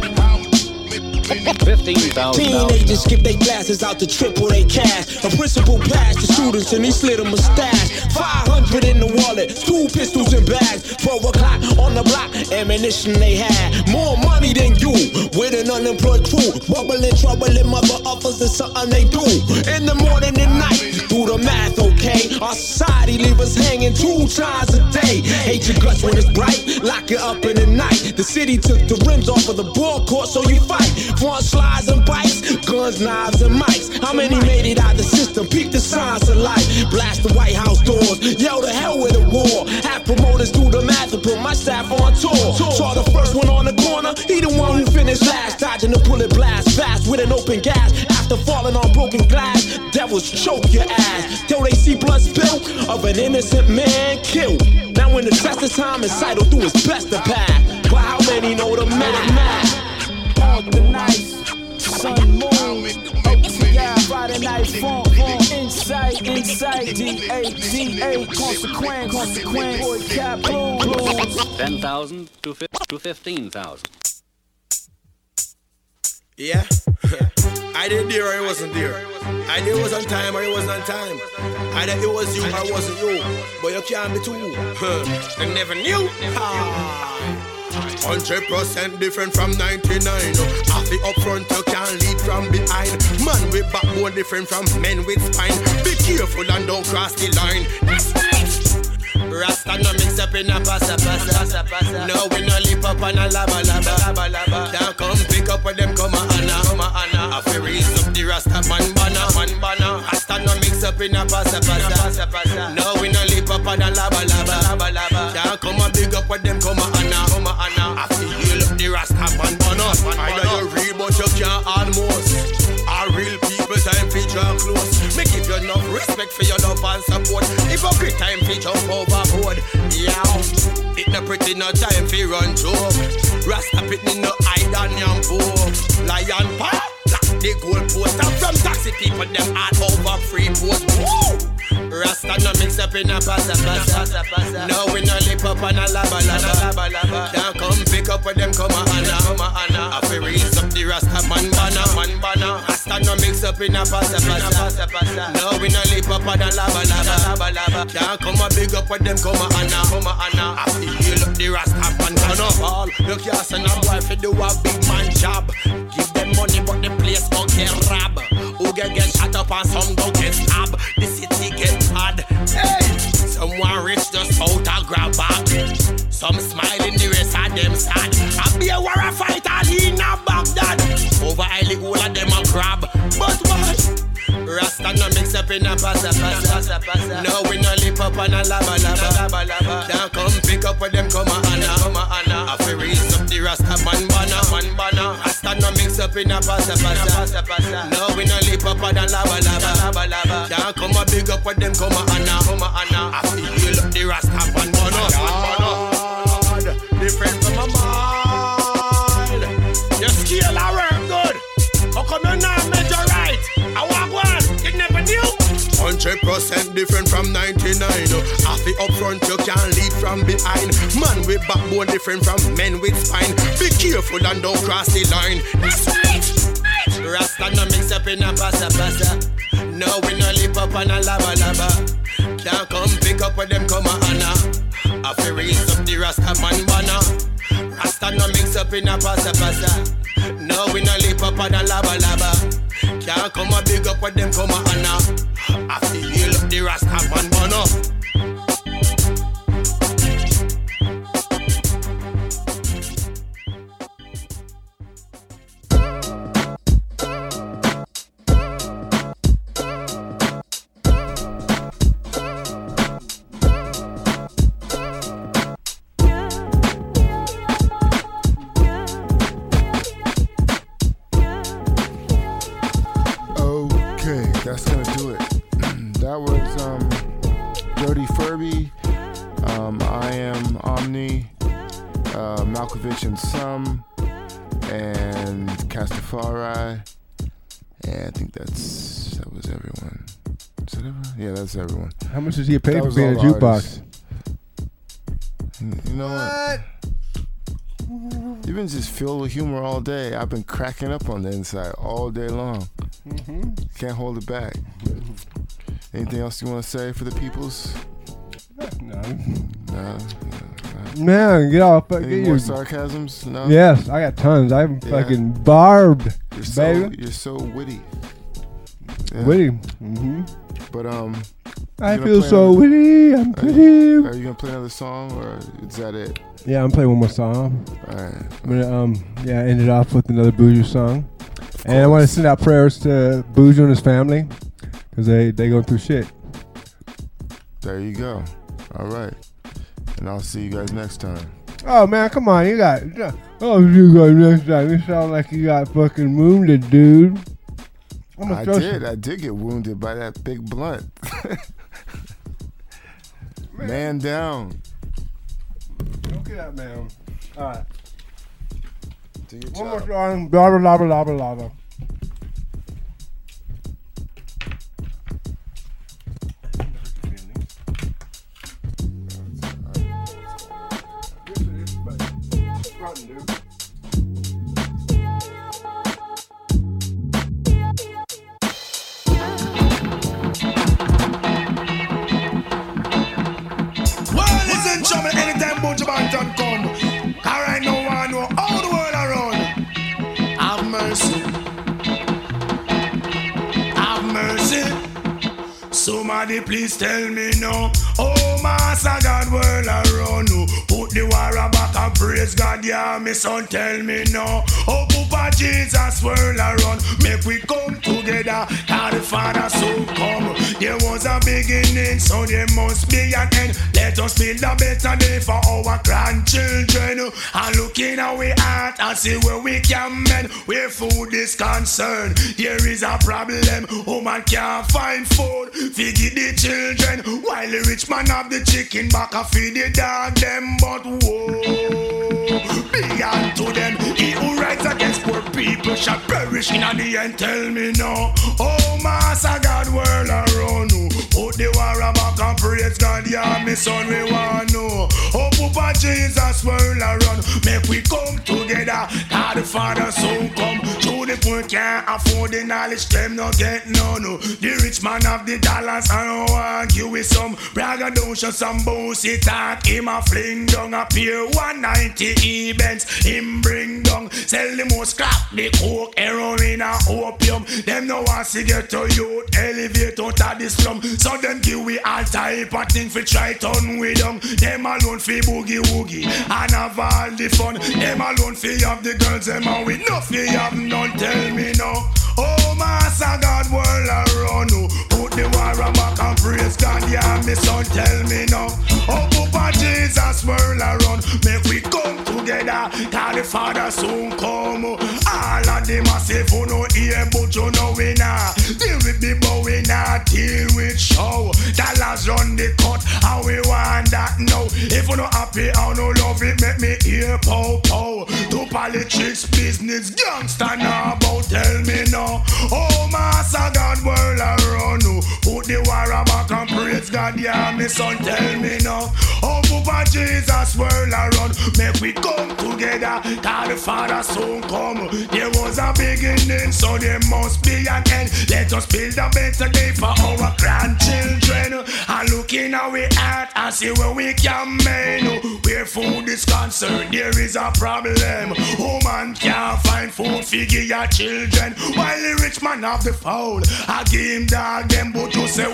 15,000. Teenagers skip their classes out to triple their cash. A principal passed the students and he slid them a stash. 500 in the wallet, 2 pistols in bags. 12 o'clock on the block, ammunition they had. More money than you, with an unemployed crew. Bubbling, troubling mother uppers is something they do. In the morning and night, do the math, okay? Our society leave us hanging 2 times a day. Hate your guts when it's bright, lock it up in the night. The city took the rims off of the ball court, so you fight. Front slides and bikes, guns, knives, and mics. How many made it out of the system? Peep the signs of life. Blast the White House doors. Yell to hell with a war. Have promoters do the math and put my staff on tour. Saw the first one on the corner. He the one who finished last. Dodging the bullet blast fast with an open gas. After falling on broken glass, devils choke your ass. Till they see blood spill of an innocent man killed. Now when the test of time is sight, will do his best to pass. But how many know the math? Organize, sun, moon, OTI, Friday night funk, insight, DAGA, consequence, boy, cap, blues. 10,000 to 15,000. Yeah. I did there or it wasn't there. Either it was on time or it wasn't on time. Either it was you or it wasn't you. But you can't be two. I never knew. 100% different from 99. Half it up front, you can't lead from behind. Man with backbone different from men with spine. Be careful and don't cross the line. That's right. Rasta no mix up in a passa. No, we no leap up on a lava. Can't come pick up with them, come a Anna. I feel raise up the Rasta man banner. Rasta no mix up in a passa. No, we no leap up on a lava. Can't come a big up with them, come a Anna. I feel heal up the Rasta man banner. Either you real but you can't almost. Our real people time for draw close. Make give you enough respect for your love and support. Hypocrite time for jump overboard. Yeah, it no pretty no time for run joke. Rasta pitney no hide and yam poor. Lion paw, black the goal post. And from taxi people them all over free post. Rasta no mix up in a passa. No, we no lip up on a lava. Can't come pick up with them, come a Anna. I feel raise up the Rasta man banner. Rasta no mix up in a passa. No, we no lip up on a lava. Can't come a big up with them, come a Anna. I feel heal up the Rasta man banner. All you can't send a boy fi do a big man job. Give them money but the place gon' get robbed. Who get shot up and some gon' get stabbed. The city get mad. Hey, someone rich just out a grab back. Some smiling, the rest of them sad. I be a war fight all in a Baghdad. Over highly all of them a grab. But why? Rasta no mix up in a passa. No, we no lip up on a lava. Can't come pick up with them, come a Anna. I feel raise up the Rasta man banner. Rasta no mix up in a passa. No, we no lip up on a lava. Can't come a big up with them, come a Anna. I feel heal up the Rasta man banner. Different from my mind. Your skill I work good. How come you not measure right? I walk one, you never knew. 100% different from 99. Half it up front, you can't lead from behind. Man with backbone different from men with spine. Be careful and don't cross the line. That's right. Rasta no mix up in a passa. No, we no lip up on a lava. Can't come pick up with them, come a Anna. I feel raise up the Rasta man banner. Rasta no mix up in a passa. No, we no lip up on a lava. Can't come a big up with them, come a Anna. I feel heal up the Rasta man banner. That's gonna do it. That was Jody Furby. I am Omni. Malkovich and Some, and Castafari, and I think that was everyone. Is that everyone? Yeah, that's everyone. How much does he get paid That for was being a all the jukebox? artists. You know what? You've been just filled with humor all day. I've been cracking up on the inside all day long. Can't hold it back. Anything else you want to say for the peoples? No. No. Man, get off. Any more sarcasms? No. Yes, I got tons. I'm Yeah. fucking barbed, baby. You're so witty. Witty. But I you gonna feel play so another- witty. I'm pretty. Are you gonna play another song, or is that it? Yeah, I'm playing one more song. All right. I'm gonna end it off with another Buju song, and I want to send out prayers to Buju and his family because they go through shit. There you go. All right. And I'll see you guys next time. Oh man, come on, you got. Oh, you got next time. You sound like you got fucking wounded, dude. I did get wounded by that big blunt. Man down. Don't get that, man. All right. Do your One more job. song. Blah blah blah blah blah blah. Well, listen, gentlemen, anytime Buju Banton come, alright, no one know all the world around. Have mercy. Have mercy. Somebody please tell me no. Oh, Master God, world around. Put the war back and praise God, yeah, me son, tell me no. Oh, Papa Jesus, world around. Make we come together, cause the Father soon come. There was a beginning, so there must be an end. Let us build a better day for our grandchildren. And look in our heart and see where we can mend. Where food is concerned, there is a problem. Woman can't find food, feed the children. While the rich man have the chicken back and feed the dog them. But whoa, be unto them. He who rights against poor people shall perish in the end. Tell me no. Oh, Master God, world around. Put the war back and praise God, yeah, me son, we want know. Oh, Papa Jesus, world around. Make we come together, cause the Father soon come. To the poor can't afford the knowledge, them no get none. The rich man have the dollars, I don't argue with some braggadocio, some bossy talk. Him a fling down a pair 190 events. Him bring down, sell the most crap, the coke, heroin and opium. Them no want to get to youth, elevate out of the slum. So them give we all type of thing for try turn with them. Them alone fi boogie woogie and have all the fun. Them alone fi have the girls, them and we no fi have none. Tell me no. Oh, Master God, world around. Put the war back and praise God, yeah, me son, tell me no. Oh, Papa Jesus, world around. Make we come together, cause the Father soon come. All of them a say for no ear, but you know we nah deal with the bow, we nah deal with show. Dollars run the cut, and we want that now. If you no happy or no love it, make me hear pow pow. To politics, business, gangsta now about, tell me no. Oh, Master God, world around. Put the war back and praise God, yeah, me son, tell me no. Oh, Papa Jesus, world around. Make we come together, cause the Father soon come. There was a beginning, so there must be an end. Let us build a better day for our grandchildren. And look in our heart and see where we can mend. Where food is concerned, there is a problem. Woman can't find food, figure your children. While the rich man have the foul, I give him dog them, but you say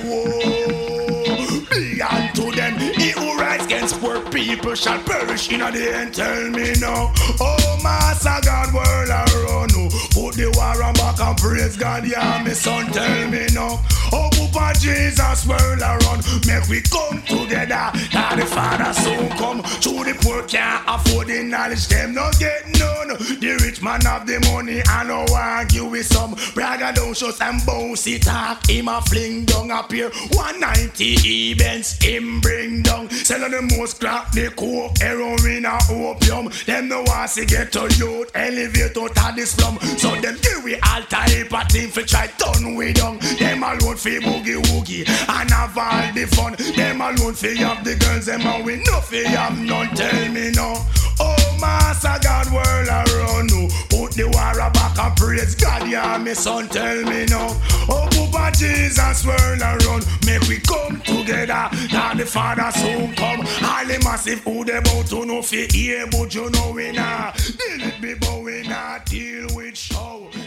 whoa. Be unto them, he who rights against poor people shall perish in the end. Tell me no. Oh, Master God, world around. Put the war back and praise God, yeah, me son, tell me no. Oh, Papa Jesus, world around. Make we come together, cause the Father soon come. To the poor can't afford the knowledge, them no get none. The rich man have the money, I no argue with some braggadocious and bossy talk. Him a fling down a pair 190 events, him bring down. Sell the most crap, crack, the coke, heroin and opium. Them no want to get to youth, elevate out of the slum. So them give we alter hyper team for try turn we down. Them alone for boogie woogie and have all the fun. Them alone for have the girls, them and we no for have none. Tell me no. Oh, Master God, world around you. Put the war back and praise God, yeah, me son, tell me no. Oh, Papa Jesus, world around. Make we come together. Now the Father soon come. All the massive who they bout to know fi hear, but you know we not. Deal it be but we not deal with show.